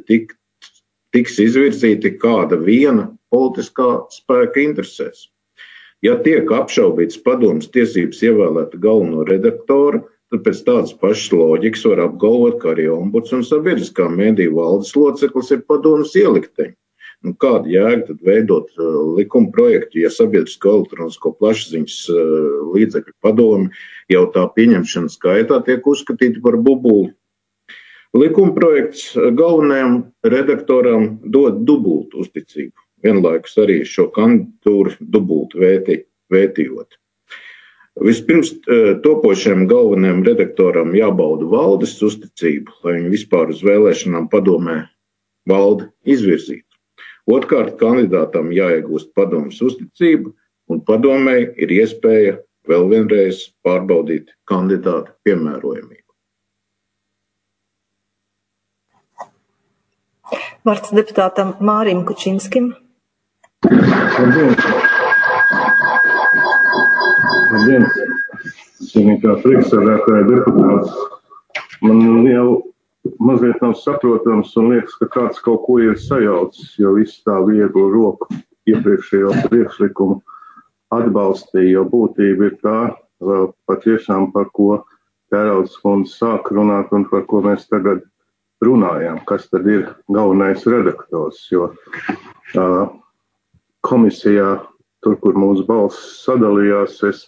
K: tiks izvirzīti kāda viena politiskā spēka interesēs. Ja tiek apšaubīts padomes tiesības ievēlēt galveno redaktoru, tad pēc tādas pašas loģikas var apgalvot, ka arī ombuds un sabiedriskā mediju valdes loceklis ir padomes ielikteņi. Kāda jēga tad veidot likuma projektu, ja sabiedrisko elektronisko plašsaziņas līdzekļu padomi jau tā pieņemšanas gaitā tiek uzskatīti par bubuli? Likuma projekts galvenajam redaktoram dod dubultu uzticību, vienlaikus arī šo kandidatūru dubultu vētījot. Vispirms topošajam galvenajam redaktoram jābauda valdes uzticību, lai viņi vispār uz vēlēšanām padomē valdi izvirzītu. Otrkārt, kandidātam jāiegūst padomes uzticību, un padomei ir iespēja vēl vienreiz pārbaudīt kandidātu piemērojamību.
A: Vārds deputātam Mārim Kučinskim.
L: Labdien, cienītā priekšsēdētāja deputāts. Man jau mazliet nav saprotams un liekas, ka kāds kaut ko ir sajaucis, jo viss tā vieglu roku iepriekšējo priekšlikumu atbalstīja, jo būtība ir tā, patiešām par ko Tēraudas kundze sāk runāt un par ko mēs tagad runājām, kas tad ir galvenais redaktors, jo komisijā, tur, kur mūsu balss sadalījās, es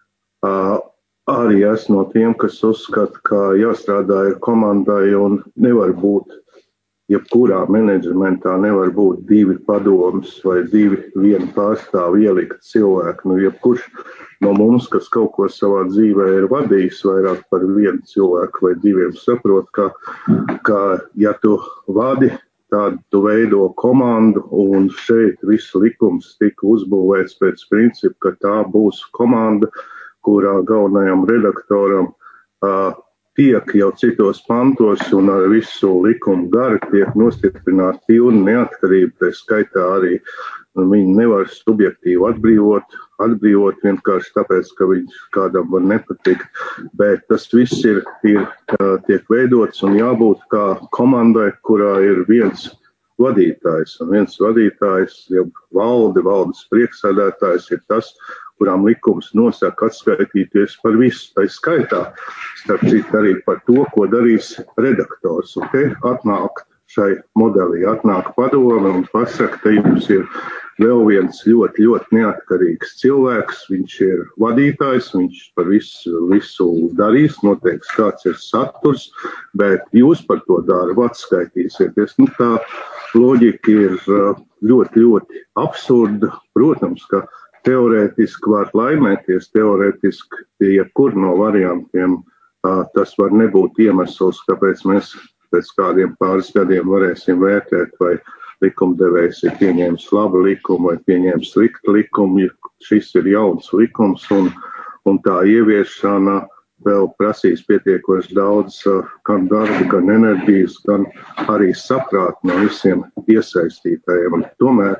L: arī esmu no tiem, kas uzskata, ka jāstrādā ir komandai un nevar būt, jebkurā menedžmentā nevar būt 2 padomus vai 1 pārstāvi ielikt cilvēku. Jebkurš no mums, kas kaut ko savā dzīvē ir vadījis vairāk par 1 cilvēku vai 2, saprot, ka ja tu vadi, tad tu veido komandu, un šeit viss likums tika uzbūvēts pēc principa, ka tā būs komanda, kurā galvenajam redaktoram tiek jau citos pantos un ar visu likumu garu tiek nostiprināta pilna neatkarība, tā skaitā arī viņi nevar subjektīvi atbrīvot vienkārši tāpēc, ka viņš kādam var nepatikt, bet tas viss tiek veidots un jābūt kā komandai, kurā ir viens vadītājs, un viens vadītājs, ja valdes priekšsēdētājs ir tas, kurām likums nosaka atskaitīties par visu, tā skaitā, starp citu arī par to, ko darīs redaktors. Un te šai modelī atnāk padome un pasaka, ka jums ir vēl viens ļoti, ļoti neatkarīgs cilvēks, viņš ir vadītājs, viņš par visu darīs, noteiks, kāds ir saturs, bet jūs par to darbu atskaitīsieties. Tā loģika ir ļoti, ļoti absurda. Protams, ka teorētiski var laimēties, teorētiski jebkur no variantiem tas var nebūt iemesls, kāpēc mēs pēc kādiem pāris gadiem varēsim vērtēt, vai likumdevējs ir pieņēmis labu likumu vai pieņēmis sliktu likumu. Šis ir jauns likums un tā ieviešana vēl prasīs pietiekoši daudz gan darba, gan enerģijas, gan arī saprāta no visiem iesaistītajiem. Un tomēr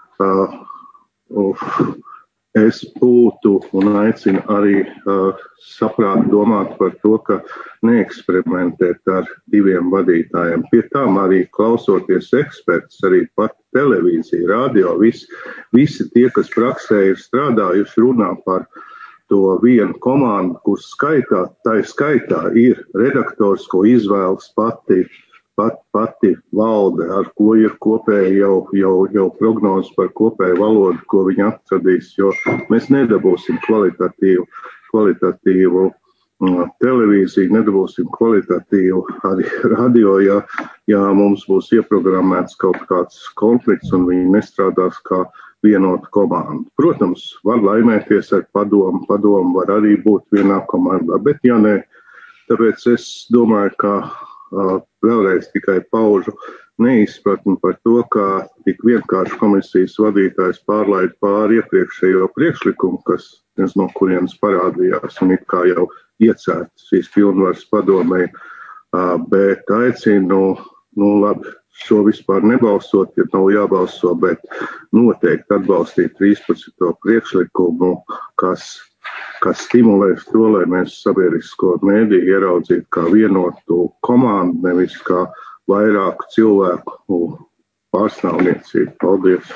L: es būtu un aicinu arī saprāt domāt par to, ka neeksperimentēt ar 2 vadītājiem. Pie tām arī klausoties eksperts, arī pat televīzija, radio, visi tie, kas praksē ir strādājuši, runā par to vienu komandu, kur skaitā ir redaktors, ko izvēlas pati valde, ar ko ir kopēji jau prognoze par kopēju valodu, ko viņi atradīs, jo mēs nedabūsim kvalitatīvu televīziju, nedabūsim kvalitatīvu arī radio, ja mums būs ieprogrammēts kaut kāds konflikts un viņi nestrādās kā vienota komanda. Protams, var laimēties ar padomu var arī būt vienā komandā, bet ja ne, tāpēc es domāju, ka vēlreiz tikai paužu neizpratni par to, ka tik vienkārši komisijas vadītājs pārlaid pāri iepriekšējo priekšlikumu, kas no kurienes parādījās un it kā jau iecērts šīs pilnvaras padomei, bet aicinu, labi, šo vispār nebalsot, ja nav jābalso, bet noteikti atbalstīt 13. priekšlikumu, kas stimulēs to, lai mēs sabiedrisko mēdīju ieraudzītu kā vienotu komandu, nevis kā vairāku cilvēku pārstāvniecību. Paldies!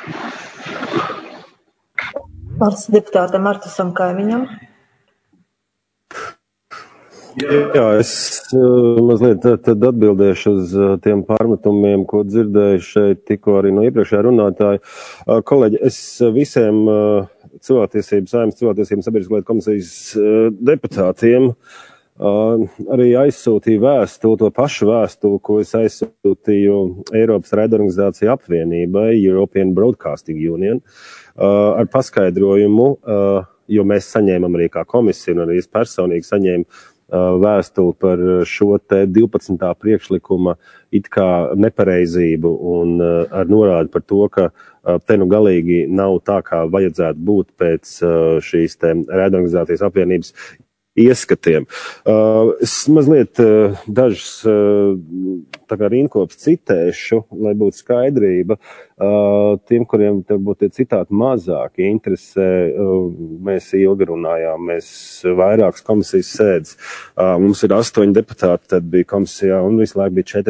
A: Vārds deputātam Artusam Kaimiņam.
I: Jā, es mazliet tad atbildēšu uz tiem pārmetumiem, ko dzirdēju šeit tikko arī no iepriekšējā runātāja. Kolēģi, es visiem Saeimas cilvēktiesību sabiedrisko lietu komisijas deputātiem arī aizsūtīju vēstuli, to pašu vēstuli, ko es aizsūtīju Eiropas raidorganizāciju apvienībai, European Broadcasting Union, ar paskaidrojumu, jo mēs saņēmām arī kā komisija, un arī es personīgi saņēmu vēstuli par šo te 12. priekšlikuma it kā nepareizību un ar norādi par to, ka te nu galīgi nav tā, kā vajadzētu būt pēc šīs te raidorganizācijas apvienības ieskatiem. Es mazliet dažas tā kā rindkopas citēšu, lai būtu skaidrība. Tiem, kuriem būtu tie citāti mazāk interesē, mēs ilgi runājām, mēs vairākas komisijas sēdes. Mums ir 8 deputāti, tad bija komisijā, un visu laiku bija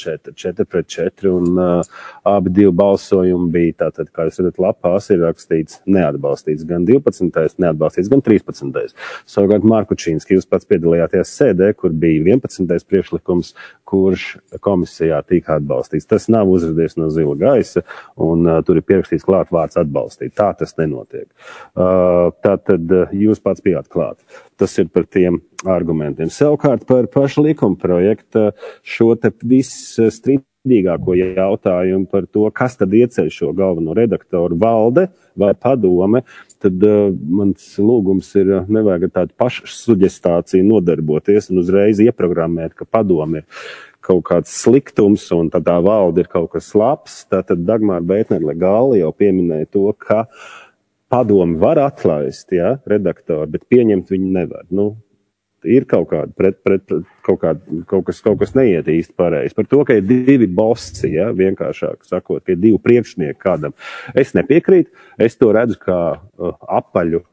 I: 4-4, un abi 2 balsojumi bija tātad, kā jūs redzat, lapās ir rakstīts neatbalstīts, gan 12. neatbalstīts, gan 13. Savukārt Markučīnski, jūs pats piedalījāties sēdē, kur bija 11. priekšlikums, kurš komisijā tika atbalstīts. Tas nav uzradies no zila gaisa, un tur ir pierakstīts klāt vārds atbalstīt. Tā tas nenotiek. Tātad jūs pats bijāt klāt. Tas ir par tiem argumentiem. Savukārt par pašu likuma projektu šo te visstrīdīgāko jautājumu par to, kas tad ieceļ šo galveno redaktoru, valde vai padome, tad mans lūgums ir nevajag tādu pašu suģestāciju nodarboties un uzreiz ieprogrammēt, ka padome ir kaut kāds sliktums un tad tā valde ir kaut kas labs. Tātad Dagmāra Beitner-Legāli jau pieminēja to, ka padomi var atlaist, ja, redaktori, bet pieņemt viņu nevar. Nu, ir kaut kāda kaut kas neiet īsti pareizi. Par to, ka ir 2 bossi, ja, vienkāršāk sakot, ka ir 2 priekšnieki kādam. Es nepiekrītu, es to redzu kā apaļo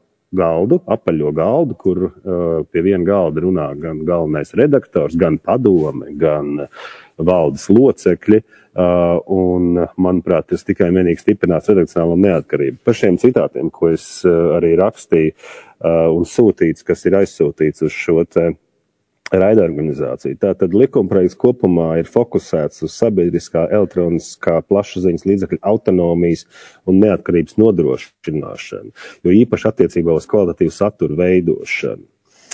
I: galdu, kur pie viena galda runā gan galvenais redaktors, gan padome, gan valdes locekļi, un, manuprāt, tas tikai vienīgi stiprinās redakcionālo neatkarību. Par šiem citātiem, ko es arī rakstīju un sūtīts, kas ir aizsūtīts uz šo te raidorganizāciju. Tātad likumprojekts kopumā ir fokusēts uz sabiedriskā elektroniskā plašsaziņas līdzekļu autonomijas un neatkarības nodrošināšanu, jo īpaši attiecībā uz kvalitatīvu saturu veidošanu.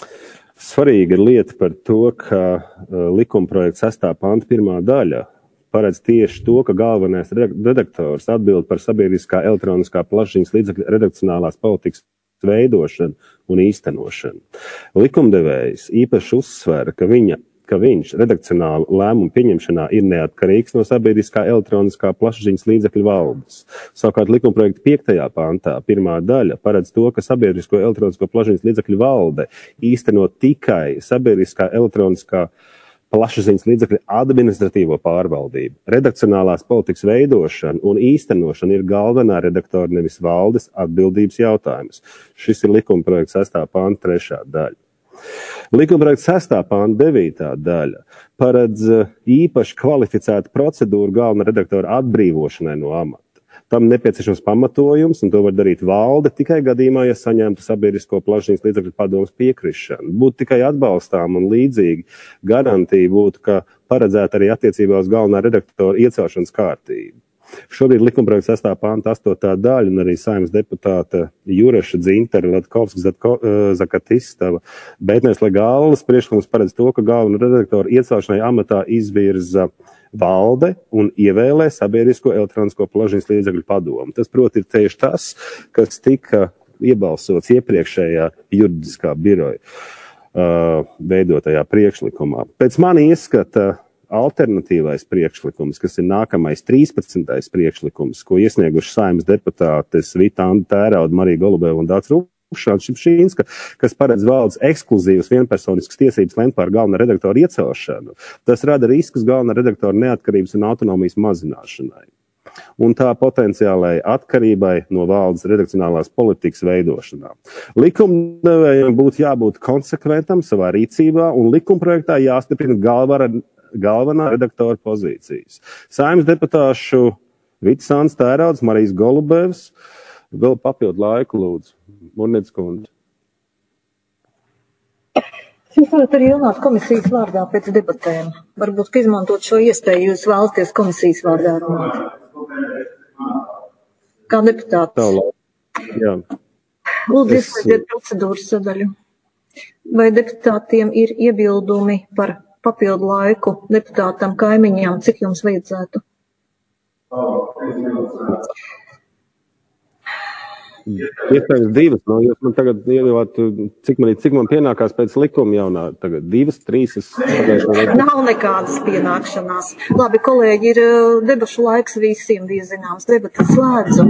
I: Svarīga ir lieta par to, ka likumprojekts 6. panta 1. daļa paredz tieši to, ka galvenais redaktors atbild par sabiedriskā elektroniskā plašsaziņas līdzekļu redakcionālās politikas veidošanu un īstenošanu. Likumdevējs īpaši uzsver, ka viņš redakcionālu lēmumu pieņemšanā ir neatkarīgs no sabiedriskā elektroniskā plašsaziņas līdzekļu valdes. Savukārt likumprojekta 5. pantā 1. daļa paredz to, ka sabiedrisko elektronisko plašsaziņas līdzekļu valde īsteno tikai sabiedriskā elektroniskā plašsaziņas līdzekļu administratīvo pārvaldību. Redakcionālās politikas veidošana un īstenošana ir galvenā redaktora, nevis valdes atbildības jautājums. Šis ir likumprojekts 6. panta 3. daļa. Likumprojekts 6. panta 9. daļa paredz īpaši kvalificētu procedūru galvenā redaktora atbrīvošanai no amata. Tam nepieciešams pamatojums, un to var darīt valde tikai gadījumā, ja saņemtu sabiedrisko plašsaziņas līdzekļu padomes piekrišanu. Būtu tikai atbalstām un līdzīgi garantija būtu, ka paredzēta arī attiecībā uz galvenā redaktora iecelšanas kārtību. Šobrīd likumprojekts 6. panta 8. daļa un arī Saeimas deputāta Jureša Dzintara Latkovska Zakatistava Beitner-Legālis priekšlikums paredz to, ka galvenā redaktora iecelšanai amatā izvirza valde un ievēlē sabiedrisko elektronisko plašsaziņas līdzekļu padomu. Tas, proti, ir tieši tas, kas tika iebalsots iepriekšējā juridiskā biroja veidotajā priekšlikumā. Pēc mani ieskata alternatīvais priekšlikums, kas ir nākamais 13. priekšlikums, ko iesnieguši Saeimas deputātes Vita Anda Tērauda, Marija Golubeva un Dācis Šipšīnska, kas paredz valdes ekskluzīvas vienpersoniskas tiesības lemt par galvenā redaktora iecelšanu. Tas rada riskus galvenā redaktora neatkarības un autonomijas mazināšanai un tā potenciālai atkarībai no valdes redakcionālās politikas veidošanā. Likumdevējiem būtu jābūt konsekventam savā rīcībā un likumprojektā jāstiprina galvenā redaktora pozīcijas. Saeimas deputāšu Vitas Andas Tēraudas, Marijas Golubevas, vēl papildu laiku lūdzu. Murnets kundze.
A: Jūs varat arī runāt komisijas vārdā pēc debatēm. Varbūt, ka izmantot šo iespēju, jūs vēlaties komisijas vārdā runāt. Kā deputāts.
I: Jā.
A: Lūdzu, izslēdziet procedūras sadaļu. Vai deputātiem ir iebildumi par papildu laiku deputātam kaimiņām, cik jums vajadzētu?
I: iespējams divas, no, jūs man tagad iedavāt, cik man pienākās pēc likuma jaunā, tagad 2, 3.
A: Nav nekādas pienākšanās. Labi, kolēģi, ir debašu laiks visiem bija zināms. Debatas slēdzu.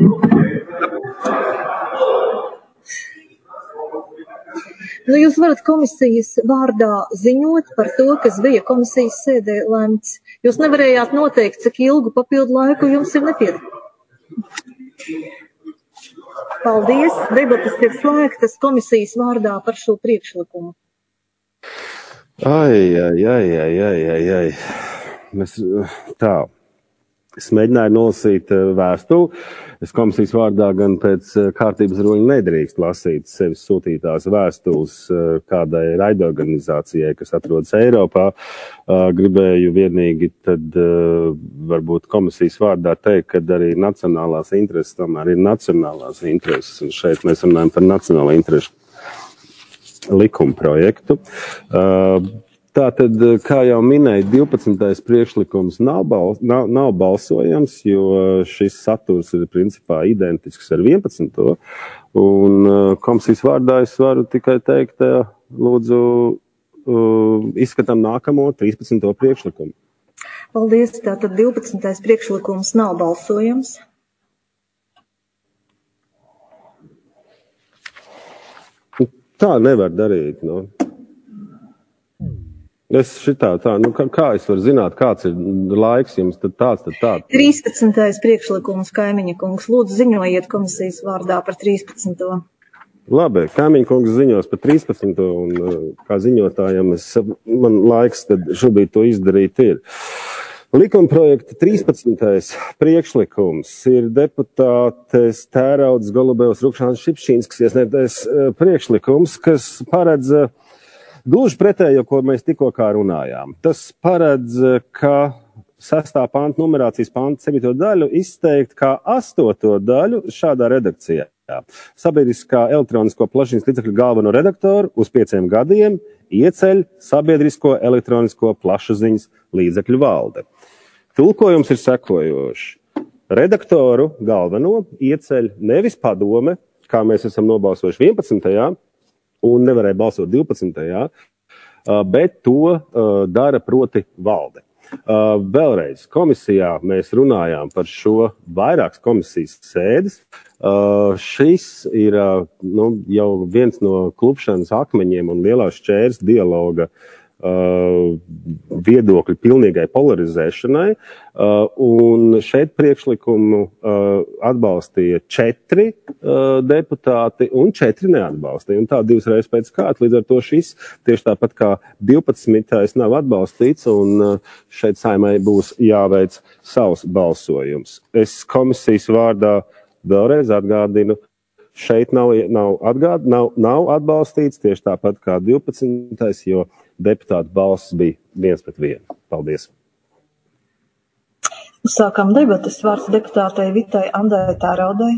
A: Nu, jūs varat komisijas vārdā ziņot par to, kas bija komisijas sēdē lemts. Jūs nevarējāt noteikt, cik ilgu papildu laiku jums ir nepieciešams. Paldies. Debatas ir slēgtas komisijas vārdā par šo priekšlikumu.
I: Es mēģināju nolasīt vēstuli. Es komisijas vārdā gan pēc kārtības ruņa nedrīkst lasīt sevis sūtītās vēstules kādai raidorganizācijai, kas atrodas Eiropā. Gribēju vienīgi tad varbūt komisijas vārdā teikt, ka arī nacionālās intereses tomēr ir nacionālās intereses. Un šeit mēs runājam par nacionālo interešu likuma projektu. Tātad, kā jau minēju, 12. priekšlikums nav balsojams, jo šis saturs ir principā identisks ar 11. Un komisijas vārdā es varu tikai teikt, lūdzu, izskatām nākamo 13. priekšlikumu.
A: Paldies, tātad 12. priekšlikums nav balsojams.
I: Tā nevar darīt, no. Es šitā tā, nu kā es varu zināt, kāds ir laiks jums, tad tāds.
A: 13. priekšlikums, Kaimiņa kungs, lūdzu ziņojiet komisijas vārdā par 13.
I: Labi, Kaimiņa kungs ziņos par 13. un kā ziņotājam man laiks tad šobrīd to izdarīt ir. Likumprojekta 13. priekšlikums ir deputātes Tēraudas, Golubevas, Rukšānas, Šipšīnskas iesniegtais priekšlikums, kas paredz gluži pretējo, ko mēs tikko kā runājām. Tas paredz, ka 6. panta numerācijas panta 7. daļu izteikt kā 8. daļu šādā redakcijā. Sabiedriskā elektronisko plašsaziņas līdzekļu galveno redaktoru uz 5 gadiem ieceļ Sabiedrisko elektronisko plašsaziņas līdzekļu valde. Tulkojums ir sekojošs. Redaktoru galveno ieceļ nevis padome, kā mēs esam nobalsojuši 11. un nevarēja balsot 12. Bet to dara proti valde. Vēlreiz komisijā mēs runājām par šo vairākas komisijas sēdes. Šis ir jau viens no klupšanas akmeņiem un lielās šķērs dialoga viedokļu pilnīgai polarizēšanai, un šeit priekšlikumu atbalstīja 4 deputāti un 4 neatbalstīja, un tā 2 reizes pēc kārtas, līdz ar to šis tieši tāpat kā 12. nav atbalstīts, un šeit Saeimai būs jāveic savs balsojums. Es komisijas vārdā vēlreiz atgādinu, šeit nav atbalstīts tieši tāpat kā 12. jo deputātu balss bija 1-1. Paldies.
A: Sākam debatas. Vārds deputātei Vitai Andai Tēraudai.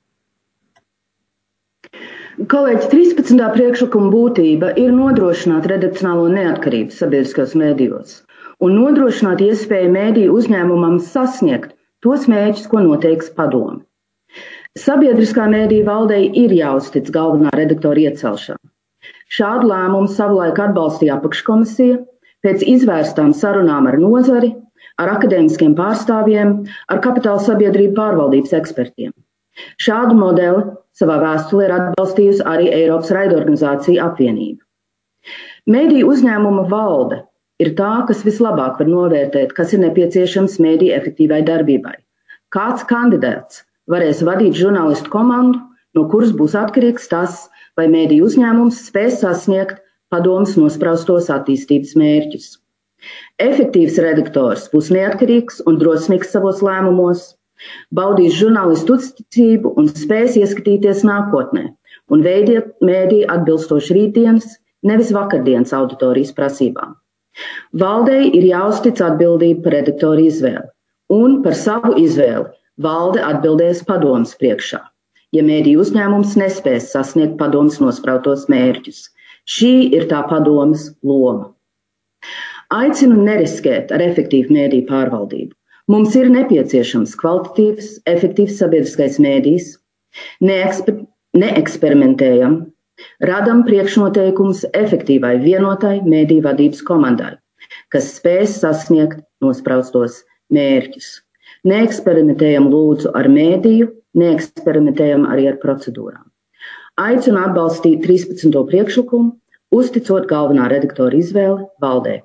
J: Kolēģi, 13. priekšlikuma būtība ir nodrošināt redakcionālo neatkarību sabiedriskajos mēdījos un nodrošināt iespēju mēdīju uzņēmumam sasniegt tos mērķus, ko noteiks padome. Sabiedriskā mēdīju valdei ir jāuztic galvenā redaktora iecelšana. Šādu lēmumu savulaik atbalstīja apakškomisija pēc izvērstām sarunām ar nozari, ar akadēmiskiem pārstāvjiem, ar kapitāla sabiedrību pārvaldības ekspertiem. Šādu modeli savā vēstulē ir atbalstījusi arī Eiropas raidorganizācija apvienība. Mēdīju uzņēmuma valde ir tā, kas vislabāk var novērtēt, kas ir nepieciešams mēdīju efektīvai darbībai. Kāds kandidāts varēs vadīt žurnālistu komandu, no kuras būs atkarīgs tas, vai mēdīju uzņēmums spēs sasniegt padomes nospraustos attīstības mērķus. Efektīvs redaktors būs neatkarīgs un drosmīgs savos lēmumos, baudīs žurnālistu uzticību un spēs ieskatīties nākotnē un veidot mēdīju atbilstoši rītdienas, nevis vakardienas auditorijas prasībām. Valdei ir jāuztic atbildība par redaktoru izvēli, un par savu izvēli valde atbildēs padomes priekšā, ja mēdīju uzņēmums nespēs sasniegt padomes nosprautos mērķus. Šī ir tā padomes loma. Aicinu neriskēt ar efektīvu mēdīju pārvaldību. Mums ir nepieciešams kvalitatīvs, efektīvs sabiedriskais mēdījis, neeksperimentējam, radam priekšnoteikumus efektīvai vienotai mediju vadības komandai, kas spēs sasniegt nospraustos mērķus. Neeksperimentējam lūdzu ar mediju, neeksperimentējam arī ar procedūrām. Aicinu atbalstīt 13. priekšlikumu, uzticot galvenā redaktora izvēli valdē.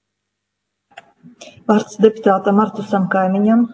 A: Vārds deputātam Artusam Kaimiņam.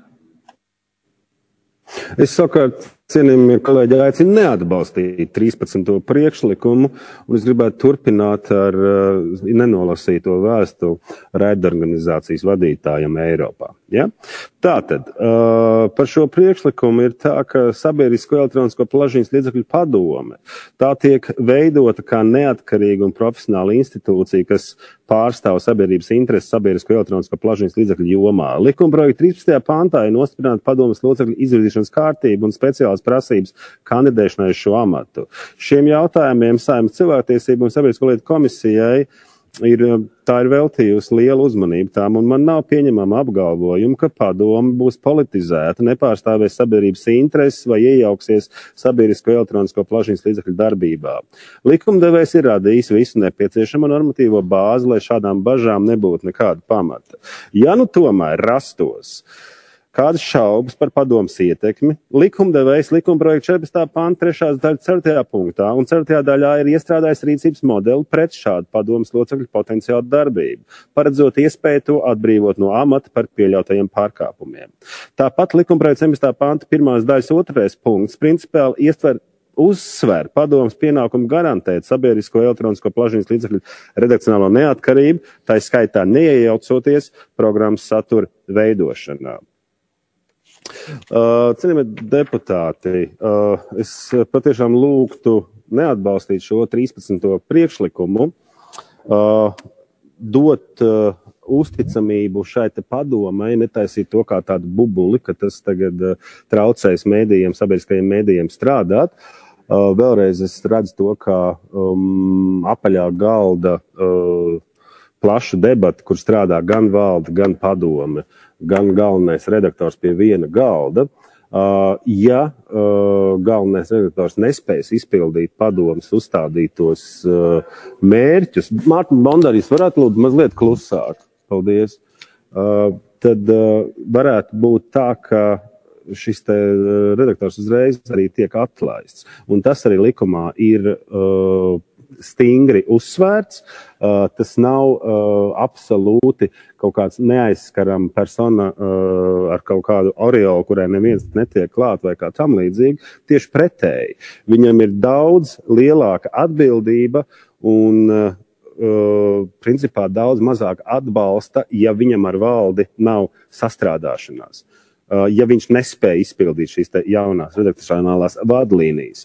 I: Es savukārt, cienījamie kolēģi, aicinu neatbalstīt 13. priekšlikumu, un es gribētu turpināt ar nenolasīto vēstuli raidorganizācijas vadītājam Eiropā. Ja? Tātad, par šo priekšlikumu ir tā, ka Sabiedrisko elektronisko plašsaziņas līdzekļu padome, tā tiek veidota kā neatkarīga un profesionāla institūcija, kas pārstāv sabiedrības intereses sabiedrisko elektronisko plašsaziņas līdzekļu jomā. Likumprojekta 13. pantā ir nostiprināta padomes locekļu izvirzīšanas kārtība un speciālas prasības kandidēšanai šo amatu. Šiem jautājumiem Saeimas cilvēktiesību un sabiedrisko lietu komisijai tā ir veltījusi lielu uzmanību tām, un man nav pieņemama apgalvojuma, ka padome būs politizēta, nepārstāvēs sabiedrības intereses vai iejauksies sabiedrisko elektronisko plašsaziņas līdzekļu darbībā. Likumdevējs ir radījis visu nepieciešamo normatīvo bāzi, lai šādām bažām nebūtu nekāda pamata. Ja nu tomēr rastos kādas šaubas par padomes ietekmi, likumdevējs likumprojekta 14. panta 3. daļa 4. punktā un 4. daļā ir iestrādājis rīcības modeli pret šādu padomes locekļu potenciālu darbību, paredzot iespēju to atbrīvot no amata par pieļautajiem pārkāpumiem. Tāpat likumprojekta 17. panta 1. daļas 2. punkts principiāli uzsver padomes pienākumu garantēt sabiedrisko elektronisko plašsaziņas līdzekļu redakcionālo neatkarību, tā skaitā neiejaucoties programmas satura veidošanā. Cienījamie deputāti, es patiešām lūgtu neatbalstīt šo 13. priekšlikumu, dot uzticamību šai te padomai, netaisīt to kā tādu bubuli, ka tas tagad traucēs mēdījiem, sabiedriskajiem mēdījiem strādāt. Vēlreiz es redzu to kā apaļā galda plašu debatu, kur strādā gan valde, gan padome, gan galvenais redaktors pie viena galda. Ja galvenais redaktors nespēs izpildīt padomes uzstādītos mērķus, Mārtiņa Bondarīs varētu lūdzu mazliet klusāk, paldies, tad varētu būt tā, ka šis te redaktors uzreiz arī tiek atlaists. Un tas arī likumā ir stingri uzsvērts, tas nav absolūti kaut kāds neaizskaram persona ar kaut kādu aureolu, kurai neviens netiek klāt vai kā tam līdzīgi, tieši pretēji. Viņam ir daudz lielāka atbildība un principā daudz mazāk atbalsta, ja viņam ar valdi nav sastrādāšanās, ja viņš nespēja izpildīt šīs te jaunās redakcionālās vadlīnijas.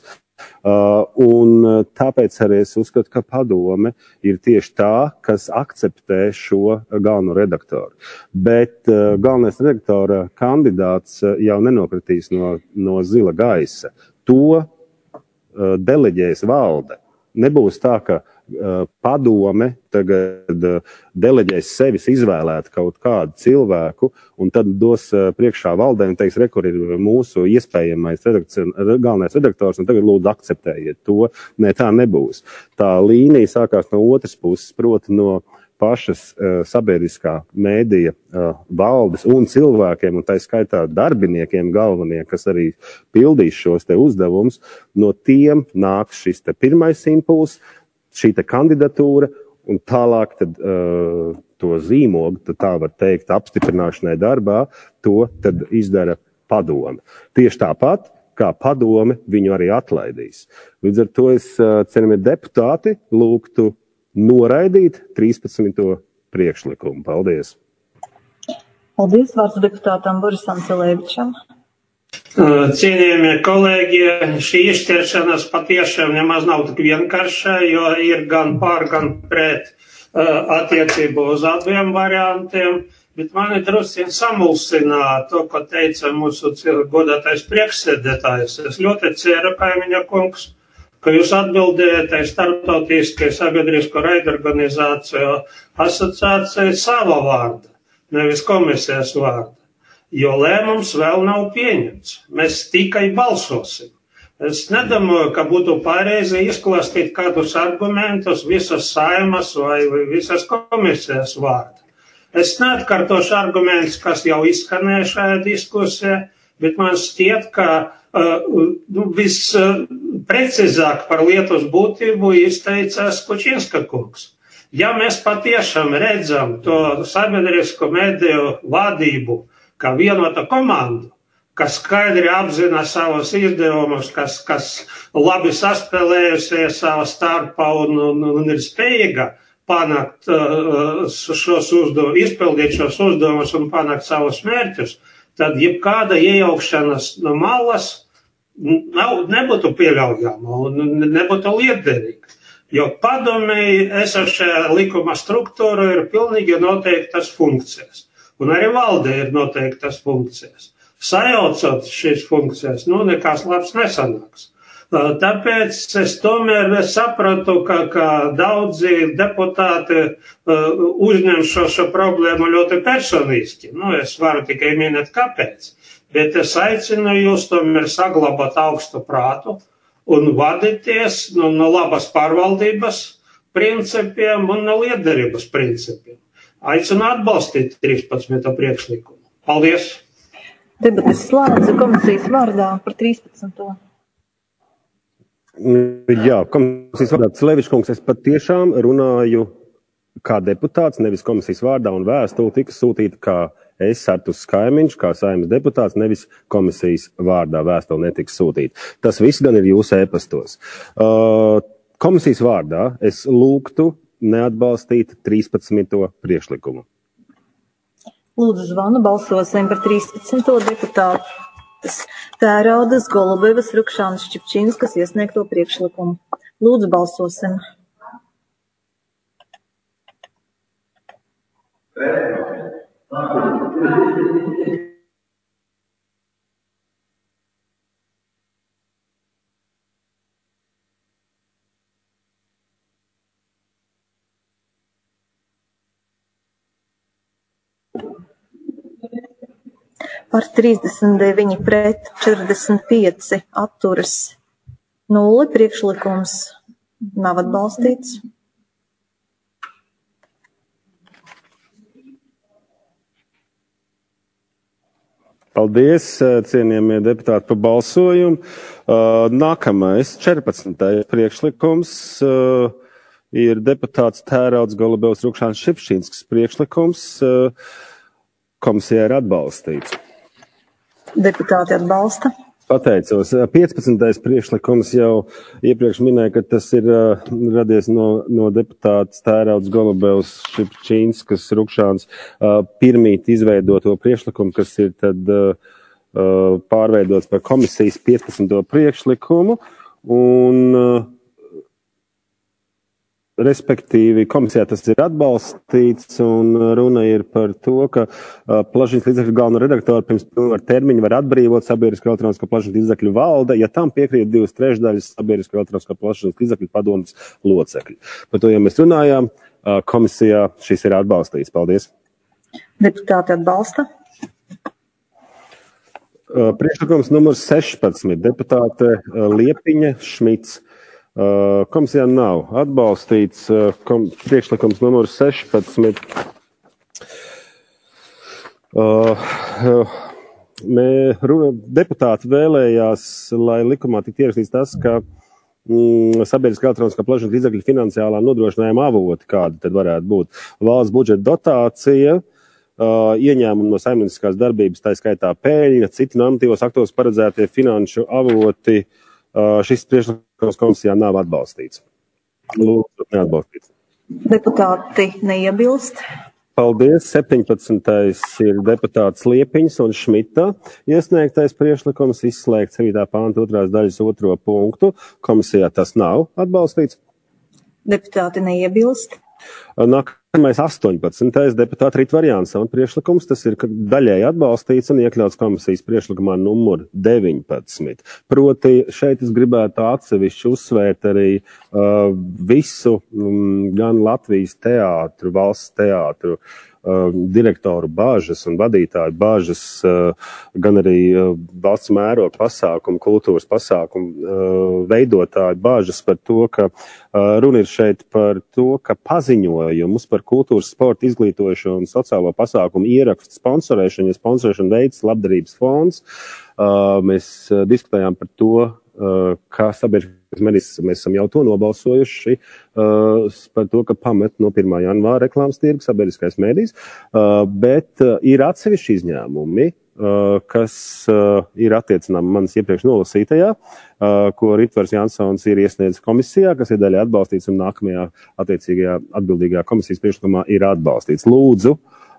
I: Un tāpēc arī es uzskatu, ka padome ir tieši tā, kas akceptē šo galveno redaktoru. Bet galvenais redaktora kandidāts jau nenokritīs no zila gaisa. To deleģēs valde. Nebūs tā, ka padome tagad deleģēs sevis izvēlēt kaut kādu cilvēku un tad dos priekšā valdē un teiks, kur ir mūsu iespējamais galvenais redaktors un tagad lūdzu akceptējiet to. Nē, tā nebūs. Tā līnija sākās no otras puses, proti no pašas sabiedriskā mēdija valdes un cilvēkiem, un tā skaitā darbiniekiem galvenie, kas arī pildīs šos te uzdevumus, no tiem nāks šis te pirmais impulss, šī te kandidatūra, un tālāk tad to zīmogu, tad tā var teikt, apstiprināšanai darbā, to tad izdara padome. Tieši tāpat, kā padome viņu arī atlaidīs. Līdz ar to es, cienījamie deputāti, lūgtu noraidīt 13. priekšlikumu. Paldies!
A: Paldies, vārds deputātam Borisam Celēvičam.
M: Cienījamie kolēģi, šī izšķiršanās patiešām nemaz nav tik vienkārša, jo ir gan pār, gan pret attiecību uz abiem variantiem, bet mani drusciņ samulsināja to, ko teica mūsu godātais priekšsēdētājs. Es ļoti ceru, Kaimiņa kungs, ka jūs atbildējat starptautiskai sabiedrisko raidorganizāciju asociācijai sava vārda, nevis komisijas vārda. Jo lēmums vēl nav pieņemts. Mēs tikai balsosim. Es nedomāju, ka būtu pareizi izklāstīt kādus argumentus visas Saimas vai visas komisijas vārdā. Es neatkārtošu argumentus, kas jau izskanēja šajā diskusijā, bet man šķiet, ka visprecīzāk par lietas būtību izteicās Kučinska kungs. Ja mēs patiešām redzam to sabiedrisko mediju vadību kā vienota komandu, kas skaidri apzina savus izdevumus, kas labi saspēlējusies savā starpā un ir spējīga panākt šos uzdevumus, izpildīt šos uzdevumus un panākt savus mērķus, tad jebkāda iejaukšanas no malas nebūtu pieļaujama un nebūtu lietderīga. Jo padomēji esošajā likuma struktūra ir pilnīgi noteiktas funkcijas. Un arī valdē ir noteiktas funkcijas. Sajaucot šīs funkcijas, nekas labs nesanāks. Tāpēc es tomēr sapratu, ka daudzi deputāti uzņem šo problēmu ļoti personiski. Es varu tikai minēt, kāpēc. Bet es aicinu jūs tomēr saglabāt augstu prātu un vadīties no labas pārvaldības principiem un no lietderības principiem. Aicinu atbalstīt 13. priekšlikumu. Paldies!
A: Debates slēdza komisijas vārdā par 13.
I: Jā, komisijas vārdā Cilevičs kungs, es patiešām runāju kā deputāts, nevis komisijas vārdā, un vēstuli tika sūtīta kā es, Artus Skaimiņš, kā Saeimas deputāts, nevis komisijas vārdā vēstuli netika sūtīta. Tas viss gan ir jūsu e-pastos. Komisijas vārdā es lūgtu neatbalstīt 13. priekšlikumu.
A: Lūdzu zvanu, balsosim par 13. deputātes Tēraudas, Golubevas, Rukšānas, Šķipčinskas iesniegto priekšlikumu. Lūdzu, balsosim. Par 39 pret 45 atturas 0, priekšlikums nav atbalstīts.
I: Paldies, cienījamie deputāti, par balsojumu. Nākamais, 14. priekšlikums, ir deputāts Tērauds, Golubevs, Rukšāns, Šķipčinskas priekšlikums. Komisija ir atbalstīts.
A: Deputāti atbalsta.
I: Pateicos. 15. priekšlikums jau iepriekš minēja, ka tas ir radies no deputātas Tērauds, Golubevs, Šķipčinskas, Rukšāns pirmīt izveidoto priekšlikumu, kas ir tad pārveidots par komisijas 15. priekšlikumu. Un respektīvi, komisijā tas ir atbalstīts, un runa ir par to, ka plašsaziņas līdzekļu galveno redaktoru pirms pilnvaru termiņa var atbrīvot sabiedrisko elektronisko plašsaziņas līdzekļu valde, ja tam piekrīt 2/3 sabiedrisko elektronisko plašsaziņas līdzekļu padomes locekļi. Par to, ja mēs runājām, komisijā šis ir atbalstīts. Paldies.
A: Deputāti atbalsta.
I: Priekšlikums numurs 16. Deputāte Liepiņa Šmits. Komisijā nav atbalstīts priekšlikums numurs 16. Deputāti vēlējās, lai likumā tiktu ierakstīts tas, ka sabiedriskā elektroniskā plašsaziņas līdzekļu finansiālā nodrošinājuma avoti, kāda tad varētu būt valsts budžeta dotācija, ieņēmumi no saimnieciskās darbības, tā skaitā pēļņa, citi normatīvos aktos paredzētie finanšu avoti. Šis priekšlikums komisijā nav atbalstīts. Lūdzu, neatbalstīts.
A: Deputāti neiebilst.
I: Paldies. 17. ir deputāts Liepiņas un Šmita iesniegtais priekšlikums izslēgt 7. pānta 2. daļas 2. punktu. Komisijā tas nav atbalstīts.
A: Deputāti neiebilst.
I: Nākamais 18. deputāta Ritva Jansona priekšlikums, tas ir daļēji atbalstīts un iekļauts komisijas priekšlikumā numur 19. Proti šeit es gribētu atsevišķi uzsvērt arī visu gan Latvijas teātru, valsts teātru direktoru bāžas un vadītāju bāžas, gan arī valsts mēroga pasākumu, kultūras pasākumu veidotāju bāžas par to, ka runa ir šeit par to, ka paziņojumus par kultūras, sporta, izglītojošo un sociālo pasākumu ierakstu sponsorēšanu, ja sponsorēšanu veids labdarības fonds. Mēs diskutējām par to, kā sabiedriskais medijs, mēs esam jau to nobalsojuši par to, ka pamet no 1. janvāra reklāmas tirgu sabiedriskais medijs, bet ir atsevišķi izņēmumi, kas ir attiecināmi manas iepriekš nolasītajā, ko Ritvars Jansons ir iesniedzis komisijā, kas ir daļai atbalstīts un nākamajā attiecīgajā atbildīgajā komisijas priekšlikumā ir atbalstīts. Lūdzu,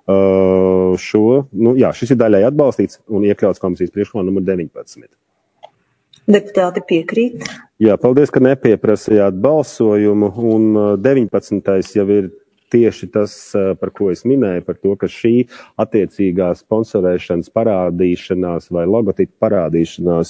I: šis ir daļai atbalstīts un iekļauts komisijas priekšlikumā numur 19.
A: Deputāti piekrīt.
I: Jā, paldies, ka nepieprasījāt balsojumu, un 19. jau ir tieši tas, par ko es minēju, par to, ka šī attiecīgā sponsorēšanas parādīšanās vai logotipu parādīšanās,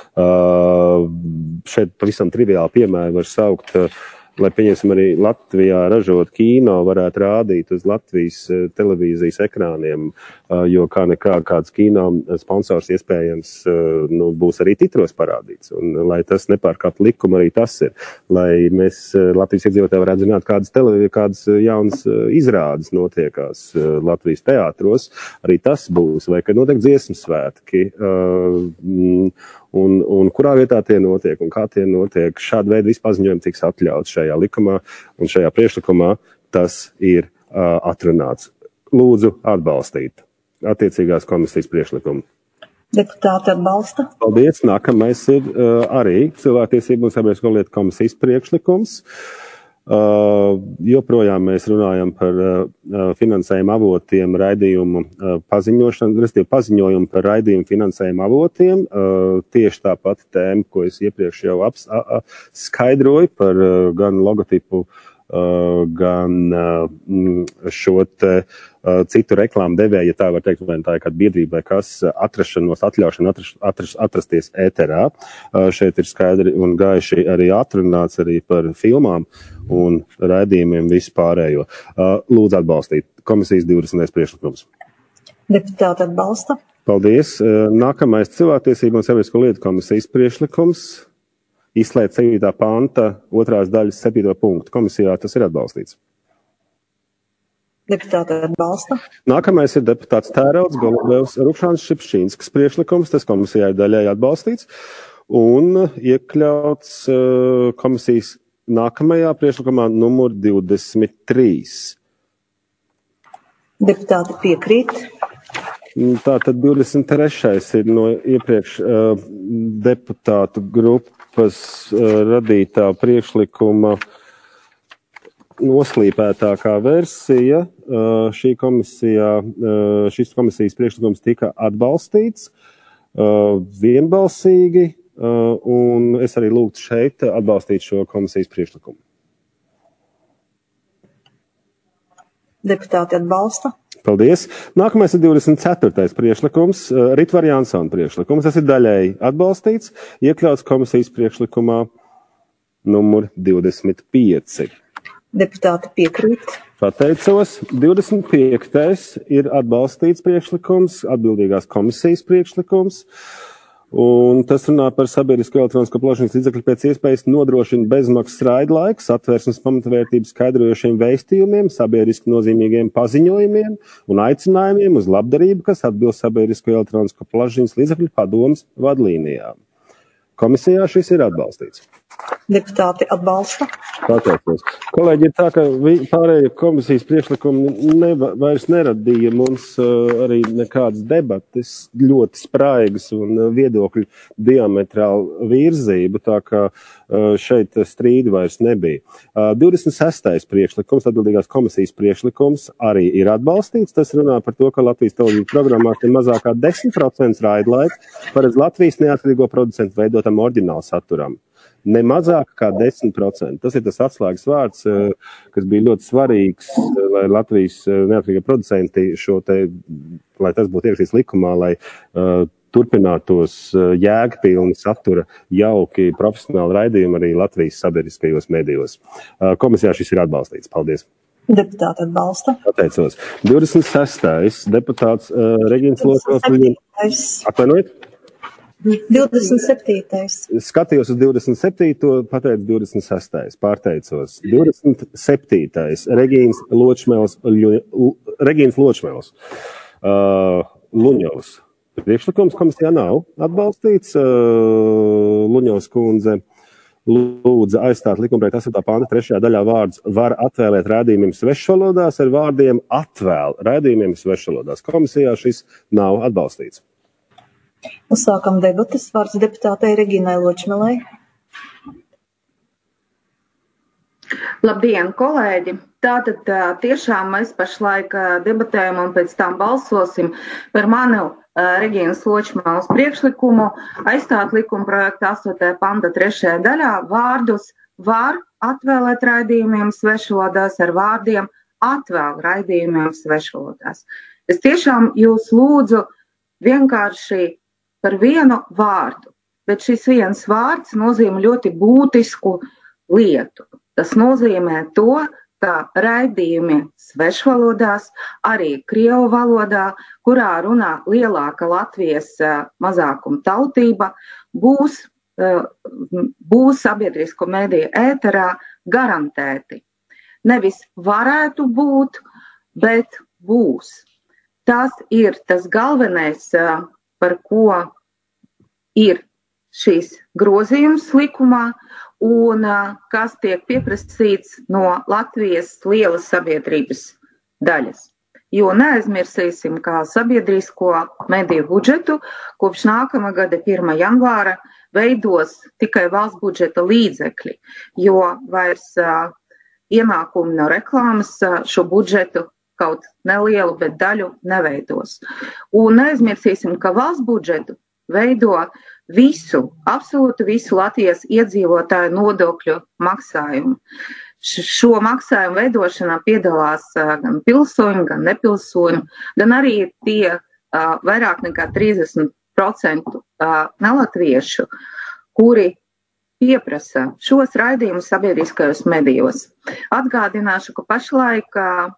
I: šeit pavisam triviāli piemēru var saukt, lai pieņemsim arī Latvijā ražot kino, varētu rādīt uz Latvijas televīzijas ekrāniem, jo kā nekā kāds kino sponsors iespējams būs arī titros parādīts. Un lai tas nepārkāptu likumu, arī tas ir. Lai mēs Latvijas iedzīvotāji varētu zināt, kādas jaunas izrādes notiekās Latvijas teātros, arī tas būs, vai kad notiek dziesmu svētki, un kurā vietā tie notiek un kā tie notiek. Šāda veida vispaziņojumi tiks atļauts šajā likumā un šajā priekšlikumā tas ir atrunāts. Lūdzu atbalstīt attiecīgās komisijas priekšlikumu.
A: Deputāti atbalsta.
I: Paldies. Nākamais ir arī cilvēktiesību un sabiedrisko lietu komisijas priekšlikums. Joprojām mēs runājam par finansējuma avotiem, raidījumu paziņošanu, respektīvi paziņojumu par raidījumu finansējuma avotiem. Tieši tā pati tēma, ko es iepriekš jau skaidroju par gan logotipu, gan šo te citu reklāmu devēju, ja tā var teikt, vai tā ir kāda biedrība vai kas, atrašanos, atļaušanu atrasties ēterā. Šeit ir skaidri un gaiši arī atrunāts arī par filmām un raidījumiem vispārējo. Lūdzu atbalstīt komisijas 20. priekšlikums.
A: Deputāti atbalsta.
I: Paldies. Nākamais cilvēktiesību un sabiedrisko lietu komisijas priekšlikums. Izslēgt 7. panta 2. daļas 7. punktu. Komisijā tas ir atbalstīts.
A: Deputāti atbalsta.
I: Nākamais ir deputāts Tērauds, Golubevs, Rukšāns Šipšīnskas priekšlikums. Tas komisijā ir daļai atbalstīts. Un iekļauts komisijas nākamajā priekšlikumā numur 23.
A: Deputāti piekrīt.
I: Tātad 23. ir no iepriekš deputātu grupas radītā priekšlikuma noslīpētākā versija. Šis komisijas priekšlikums tika atbalstīts vienbalsīgi, un es arī lūgtu šeit atbalstīt šo komisijas priekšlikumu.
A: Deputāti atbalsta.
I: Paldies. Nākamais ir 24. priekšlikums, Ritvar Jansona priekšlikums. Tas ir daļēji atbalstīts, iekļauts komisijas priekšlikumā numur 25.
A: Deputāti piekrīt.
I: Pateicos. 25. ir atbalstīts priekšlikums, atbildīgās komisijas priekšlikums. Un tas runā par sabiedrisko elektronisko plašsaziņas līdzekļu pēc iespējas nodrošina bezmaksas raidlaiku, satversmes pamatvērtības skaidrojošiem vēstījumiem, sabiedriski nozīmīgiem paziņojumiem un aicinājumiem uz labdarību, kas atbilst sabiedrisko elektronisko plašsaziņas līdzekļu padomes vadlīnijām. Komisijā šis ir atbalstīts.
A: Deputāti atbalsta.
I: Pateicos. Kolēģi, ir tā, ka pārējie komisijas priekšlikumi vairs neradīja mums arī nekādas debates, ļoti spraigas un viedokļu diametrālu virzību, tā kā šeit strīdi vairs nebija. 26. priekšlikums, atbildīgās komisijas priekšlikums, arī ir atbalstīts. Tas runā par to, ka Latvijas televīzijas programmās ir mazākā 10% raidlaika paredz Latvijas neatkarīgo producentu veidotam oriģinālu saturam. Ne mazāk kā 10%. Tas ir tas atslēgas vārds, kas bija ļoti svarīgs, lai Latvijas neatkarīgie producenti lai tas būtu ierakstīts likumā, lai turpinātos jēgpilni satura jauki profesionāli raidījumi arī Latvijas sabiedriskajos medijos. Komisijā šis ir atbalstīts. Paldies.
A: Deputāti atbalsta.
I: Pateicos. 26. deputāts Regīns Ločmēls. Atvainojiet?
A: 27.
I: Skatījos uz 27. pateicu 26. Pārteicos. 27. Regīns Ločmēls. Luņovs. Priekšlikums komisijā nav atbalstīts. Luņovs kundze lūdza aizstāt likumprojekta 8. panta 3. daļā vārdus var atvēlēt raidījumiem svešvalodās ar vārdiem atvēl raidījumiem svešvalodās. Komisijā šis nav atbalstīts.
A: Uzsākam debatas. Vārds deputātei Regīnai Ločmelei.
J: Labdien, kolēģi! Tātad tiešām mēs pašlaik debatējam un pēc tam balsosim par manu Regīnas Ločmeles priekšlikumu aizstāt likumprojekta 8. panta 3. daļā vārdus var atvēlēt raidījumiem svešvalodās ar vārdiem atvēl raidījumiem svešvalodās. Es tiešām jūs lūdzu vienkārši par vienu vārdu, bet šis viens vārds nozīmē ļoti būtisku lietu. Tas nozīmē to, ka raidījumi svešvalodās, arī krievu valodā, kurā runā lielāka Latvijas mazākuma tautība, būs sabiedrisko mediju ēterā garantēti. Nevis varētu būt, bet būs. Tas ir tas galvenais, par ko ir šīs grozījums likumā un kas tiek pieprasīts no Latvijas lielas sabiedrības daļas. Jo neaizmirsīsim, kā sabiedrisko mediju budžetu kopš nākamā gada 1. janvāra veidos tikai valsts budžeta līdzekļi, jo vairs ienākumi no reklāmas šo budžetu kaut nelielu, bet daļu neveidos. Un neaizmirsīsim, ka valsts budžetu veido absolūti visu Latvijas iedzīvotāju nodokļu maksājumu. Šo maksājumu veidošanā piedalās gan pilsoņi, gan nepilsoņi, gan arī tie vairāk nekā 30% nelatviešu, kuri pieprasa šos raidījumus sabiedriskajos medijos. Atgādināšu, ka pašlaik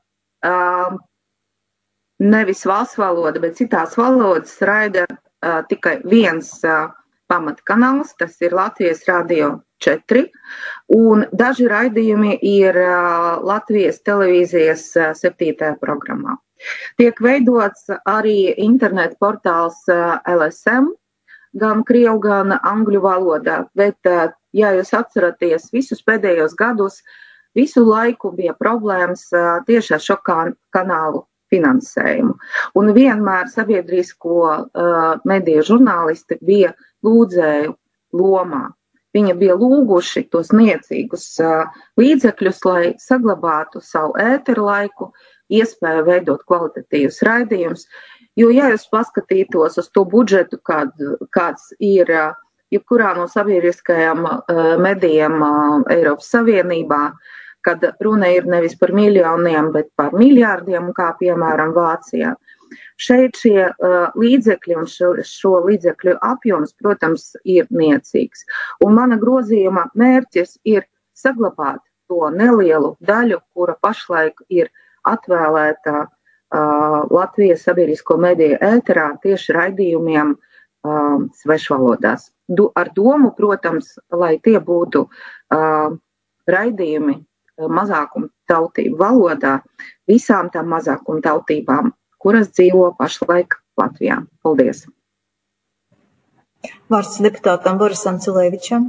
J: nevis valsts valoda, bet citās valodas raida tikai viens pamatkanāls, tas ir Latvijas Radio 4, un daži raidījumi ir Latvijas televīzijas 7. programmā. Tiek veidots arī internet portāls LSM, gan krievu, gan angļu valodā, bet, ja jūs atceraties visus pēdējos gadus, visu laiku bija problēmas tieši ar šo kanālu finansējumu. Un vienmēr sabiedrisko mediju žurnālisti bija lūdzēju lomā. Viņi bija lūguši tos niecīgus līdzekļus, lai saglabātu savu ēteru laiku, iespēju veidot kvalitatīvus raidījumus. Jo, ja jūs paskatītos uz to budžetu, kāds ir jebkurā no sabiedriskajām medijām Eiropas Savienībā, kad runa ir nevis par miljoniem, bet par miljārdiem, kā piemēram Vācijā. Šeit šie līdzekļi un šo līdzekļu apjoms, protams, ir niecīgs. Un mana grozījuma mērķis ir saglabāt to nelielu daļu, kura pašlaik ir atvēlēta Latvijas sabiedrisko mediju ēterā tieši raidījumiem svešvalodās. Ar domu, protams, lai tie būtu raidījumi mazākuma tautību valodā visām tām mazākuma tautībām, kuras dzīvo pašlaik Latvijā. Paldies!
A: Vārds deputātam Borisam Cilēvičam.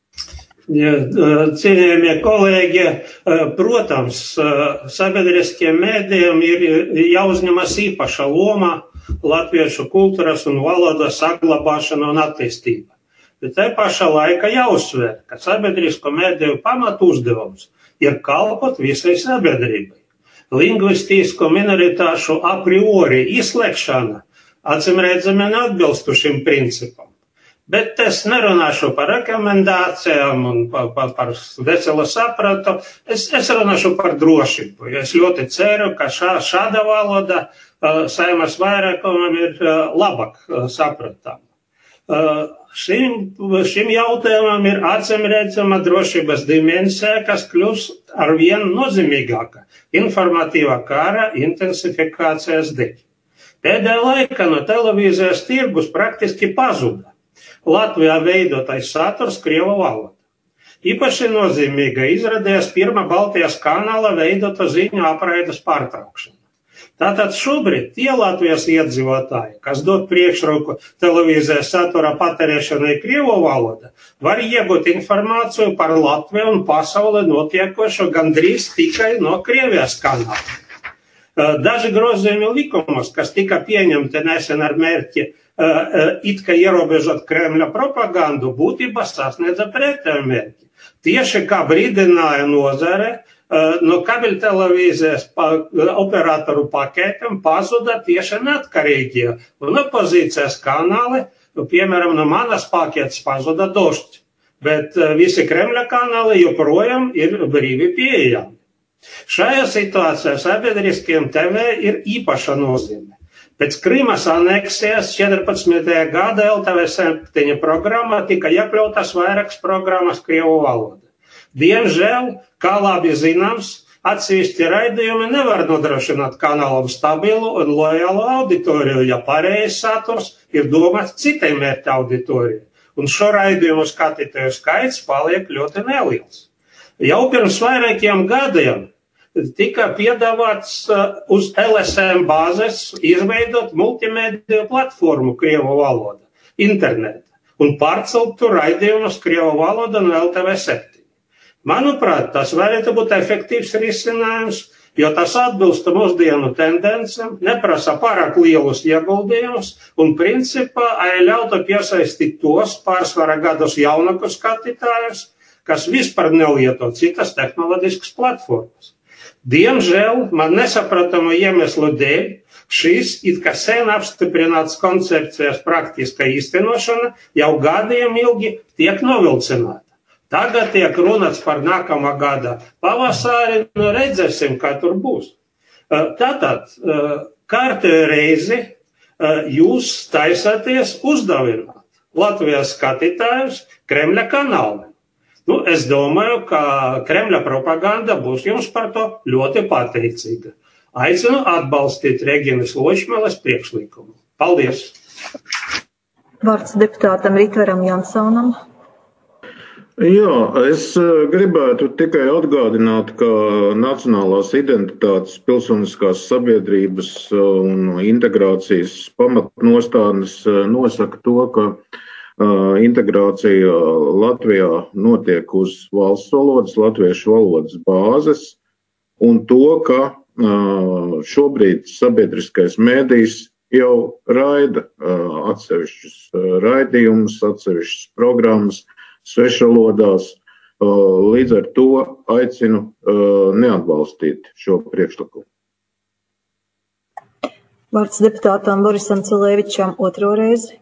M: Cienījamie kolēģi, protams, sabiedriskiem mēdījiem ir jāuzņemas īpaša loma latviešu kultūras un valodas saglabāšana un attīstība. Bet te pašā laikā jāuzsver, ka sabiedrisko mēdīju pamatu uzdevums ir kalpot visai sabiedrībai. Lingvistisko minoritāšu a priori izslēgšana acīmredzami neatbilstu šim principam. Bet es nerunāšu par rekomendācijām un par veselu sapratu, es runāšu par drošību. Es ļoti ceru, ka šāda valoda Saeimas vairākumam ir labāk sapratama. Šim jautājumam ir acīmredzama drošības dimensija, kas kļūst arvien nozīmīgāka informatīvā kara intensifikācijas dēļ. Pēdējā laikā no televīzijas tirgus praktiski pazuda Latvijā veidotais saturs krievu valodā. Īpaši nozīmīga izrādījās pirmā Baltijas kanāla veidota ziņu apraides pārtraukšana. Tātad šobrīd tie Latvijas iedzīvotāji, kas dod priekšroku televīzijas satura patērēšanai krievu valodā, var iegūt informāciju par Latviju un pasauli notiekošo gandrīz tikai no Krievijas kanāla. Daži grozījumi likumos, kas tika pieņemti nesen ar mērķi it kā ierobežot Kremļa propagandu, būtībā sasniedza pretēju mērķi. Tieši kā brīdināja nozare, no kabeļtelevīzijas operatoru paketiem pazuda tieši neatkarīgie un opozīcijas kanāli, piemēram, no manas paketes pazuda Dožds, bet visi Kremļa kanāli joprojām ir brīvi pieejami. Šajā situācijā sabiedriskiem TV ir īpaša nozīme. Pēc Krimas aneksijas 14. gada LTV7 programmā tika iekļautas vairākas programmas krievu valodā. Diemžēl, kā labi zināms, atsevišķi raidījumi nevar nodrošināt kanālam stabilu un lojālu auditoriju, ja pareizs saturs ir domāts citai mērķa auditorijai, un šo raidījumu skatītāju skaits paliek ļoti neliels. Jau pirms vairākiem gadiem tika piedāvāts uz LSM bāzes izveidot multimediju platformu krievu valodā, internetā, un pārcelt tur raidījumus krievu valodā no LTV7. Manuprāt, tas varētu būt efektīvs risinājums, jo tas atbilst mūsdienu tendencēm, neprasa pārāk lielus ieguldījumus un principā ļautu piesaistīt tos pārsvarā gadus jaunākus skatītājus, kas vispār nelieto citas tehnoloģiskas platformas. Diemžēl man nesapratamu iemeslu dēļ šīs it kā sen apstiprināts koncepcijas praktiska īstenošana jau gadiem ilgi tiek novilcināta. Tagad tiek runāts par nākamā gada pavasari, redzēsim, kā tur būs. Tātad, kārtējo reizi jūs taisāties uzdavināt Latvijas skatītājus Kremļa kanāliem. Es domāju, ka Kremļa propaganda būs jums par to ļoti pateicīga. Aicinu atbalstīt Reginas Ločmeles priekšlikumu. Paldies!
A: Vārds deputātam Ritvaram Jansonam.
K: Jā, es gribētu tikai atgādināt, ka nacionālās identitātes, pilsoniskās sabiedrības un integrācijas pamatnostādnes nosaka to, ka integrācija Latvijā notiek uz valsts valodas, latviešu valodas bāzes, un to, ka šobrīd sabiedriskais mēdījis jau raida atsevišķus raidījumus, atsevišķas programmas, svešvalodās, līdz ar to aicinu neatbalstīt šo priekšlikumu.
A: Vārds deputātam Borisam Cilēvičam otro reizi.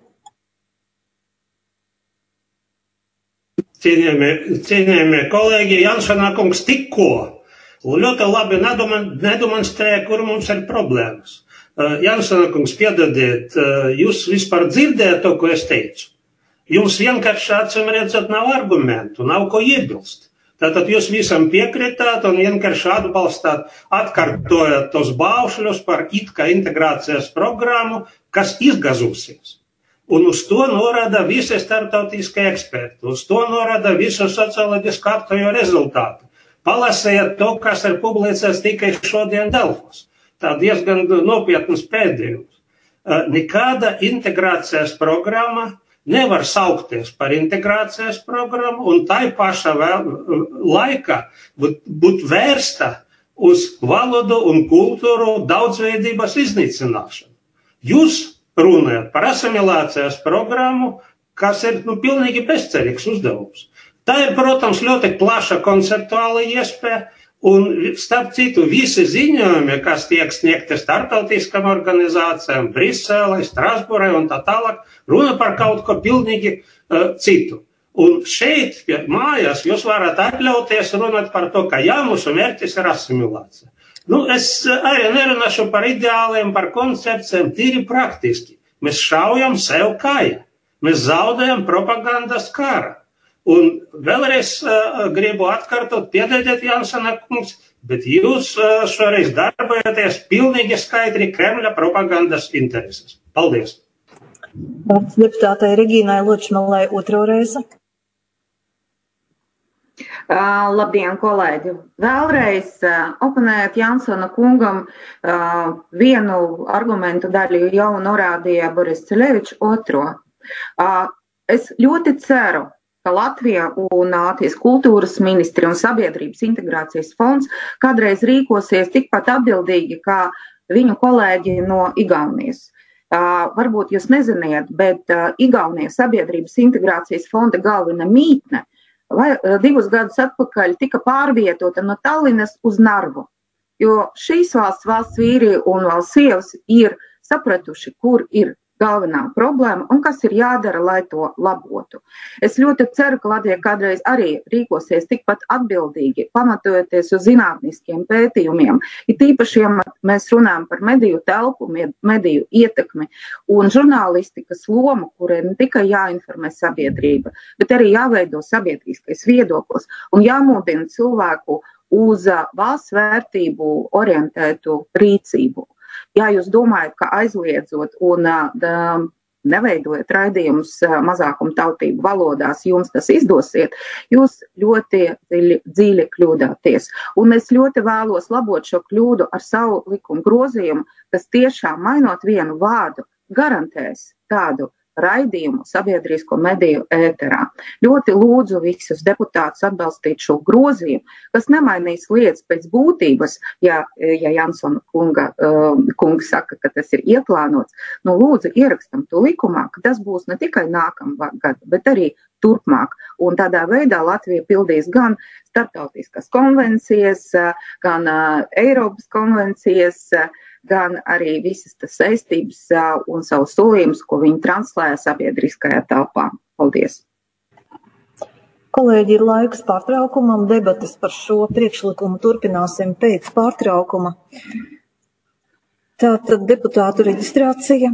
M: Cienījamie kolēģi, Jansona kungs tikko ļoti labi nedemonstrēja, kur mums ir problēmas. Jansona kungs, piedodiet, jūs vispār dzirdējat to, ko es teicu? Jums vienkārši acīm redzot nav argumentu, nav ko iebilst. Tātad jūs visam piekritāt un vienkārši atbalstāt, atkārtojot tos baušļus par it kā integrācijas programmu, kas izgazūsies. Un uz to norāda visi starptautiskie eksperti, uz to norāda visu socioloģisku aptauju rezultātu. Palasiet to, kas ir publicēts tikai šodien Delfos. Tā diezgan nopietnas pēdējums. Nekāda integrācijas programma nevar saukties par integrācijas programmu un tai pašā laikā būt vērsta uz valodu un kultūru daudzveidības iznīcināšanu. Jūs runājat par asimilācijas programmu, kas ir pilnīgi bezcerīgs uzdevums. Tā ir, protams, ļoti plaša konceptuāla iespēja, un starp citu visi ziņojumi, kas tiek sniegti starptautiskām organizācijām, Briselē, Strasbūrē un tā tālāk, runa par kaut ko pilnīgi citu. Un šeit, mājās, jūs varat atļauties runāt par to, ka jā, mūsu mērķis ir asimilācija. Es arī nerunāšu par ideāliem, par koncepcijiem, tīri praktiski. Mēs šaujam sev kājā. mēs zaudējam propagandas karu. Un vēlreiz gribu atkārtot, piedodiet, Jansona kungs, bet jūs šoreiz darbojaties pilnīgi skaidri Kremļa propagandas intereses. Paldies!
A: Vārds deputātei Regīnai Ločmelai otro reizi.
G: Labdien, kolēģi! Vēlreiz oponējot Jansona kungam, vienu argumentu daļu jau norādīja Boris Ceļevičs, otro. Es ļoti ceru, ka Latvija un Latvijas kultūras ministri un sabiedrības integrācijas fonds kādreiz rīkosies tikpat atbildīgi kā viņu kolēģi no Igaunijas. Varbūt jūs neziniet, bet Igaunijas sabiedrības integrācijas fonda galvenā mītne 2 gadus atpakaļ tika pārvietota no Tallinas uz Narvu, jo šīs valsts vīri un valsts sievas ir sapratuši, kur ir galvenā problēma un kas ir jādara, lai to labotu. Es ļoti ceru, ka Latvija kādreiz arī rīkosies tikpat atbildīgi, pamatojoties uz zinātniskiem pētījumiem. Ir tīpaši, ja mēs runājam par mediju telpu, mediju ietekmi un žurnālistikas lomu, kurai ne tikai jāinformē sabiedrība, bet arī jāveido sabiedriskais viedoklis un jāmudina cilvēku uz valsts vērtību orientētu rīcību. Ja jūs domājat, ka aizliedzot un neveidojot raidījumus mazākumtautību valodās, jums tas izdosiet, jūs ļoti dziļi kļūdāties. Un es ļoti vēlos labot šo kļūdu ar savu likumu grozījumu, kas tiešām mainot vienu vārdu garantēs tādu raidījumu sabiedrisko mediju ēterā. Ļoti lūdzu visus deputātus atbalstīt šo grozījumu, kas nemainīs lietas pēc būtības, ja Jansona kungs saka, ka tas ir ieplānots. Nu, lūdzu, ierakstam to likumā, ka tas būs ne tikai nākamā gada, bet arī turpmāk. Un tādā veidā Latvija pildīs gan starptautiskas konvencijas, gan Eiropas konvencijas, gan arī visas tas saistības un savus solījumus, ko viņi translēja sabiedriskajā telpā. Paldies!
A: Kolēģi, ir laiks pārtraukumam. Debates par šo priekšlikumu turpināsim pēc pārtraukuma. Tātad deputātu reģistrācija.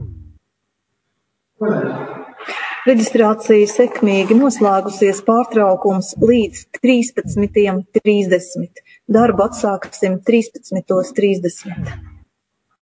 A: Reģistrācija sekmīgi noslēgusies, pārtraukums līdz 13:30. Darbu atsāksim 13:30.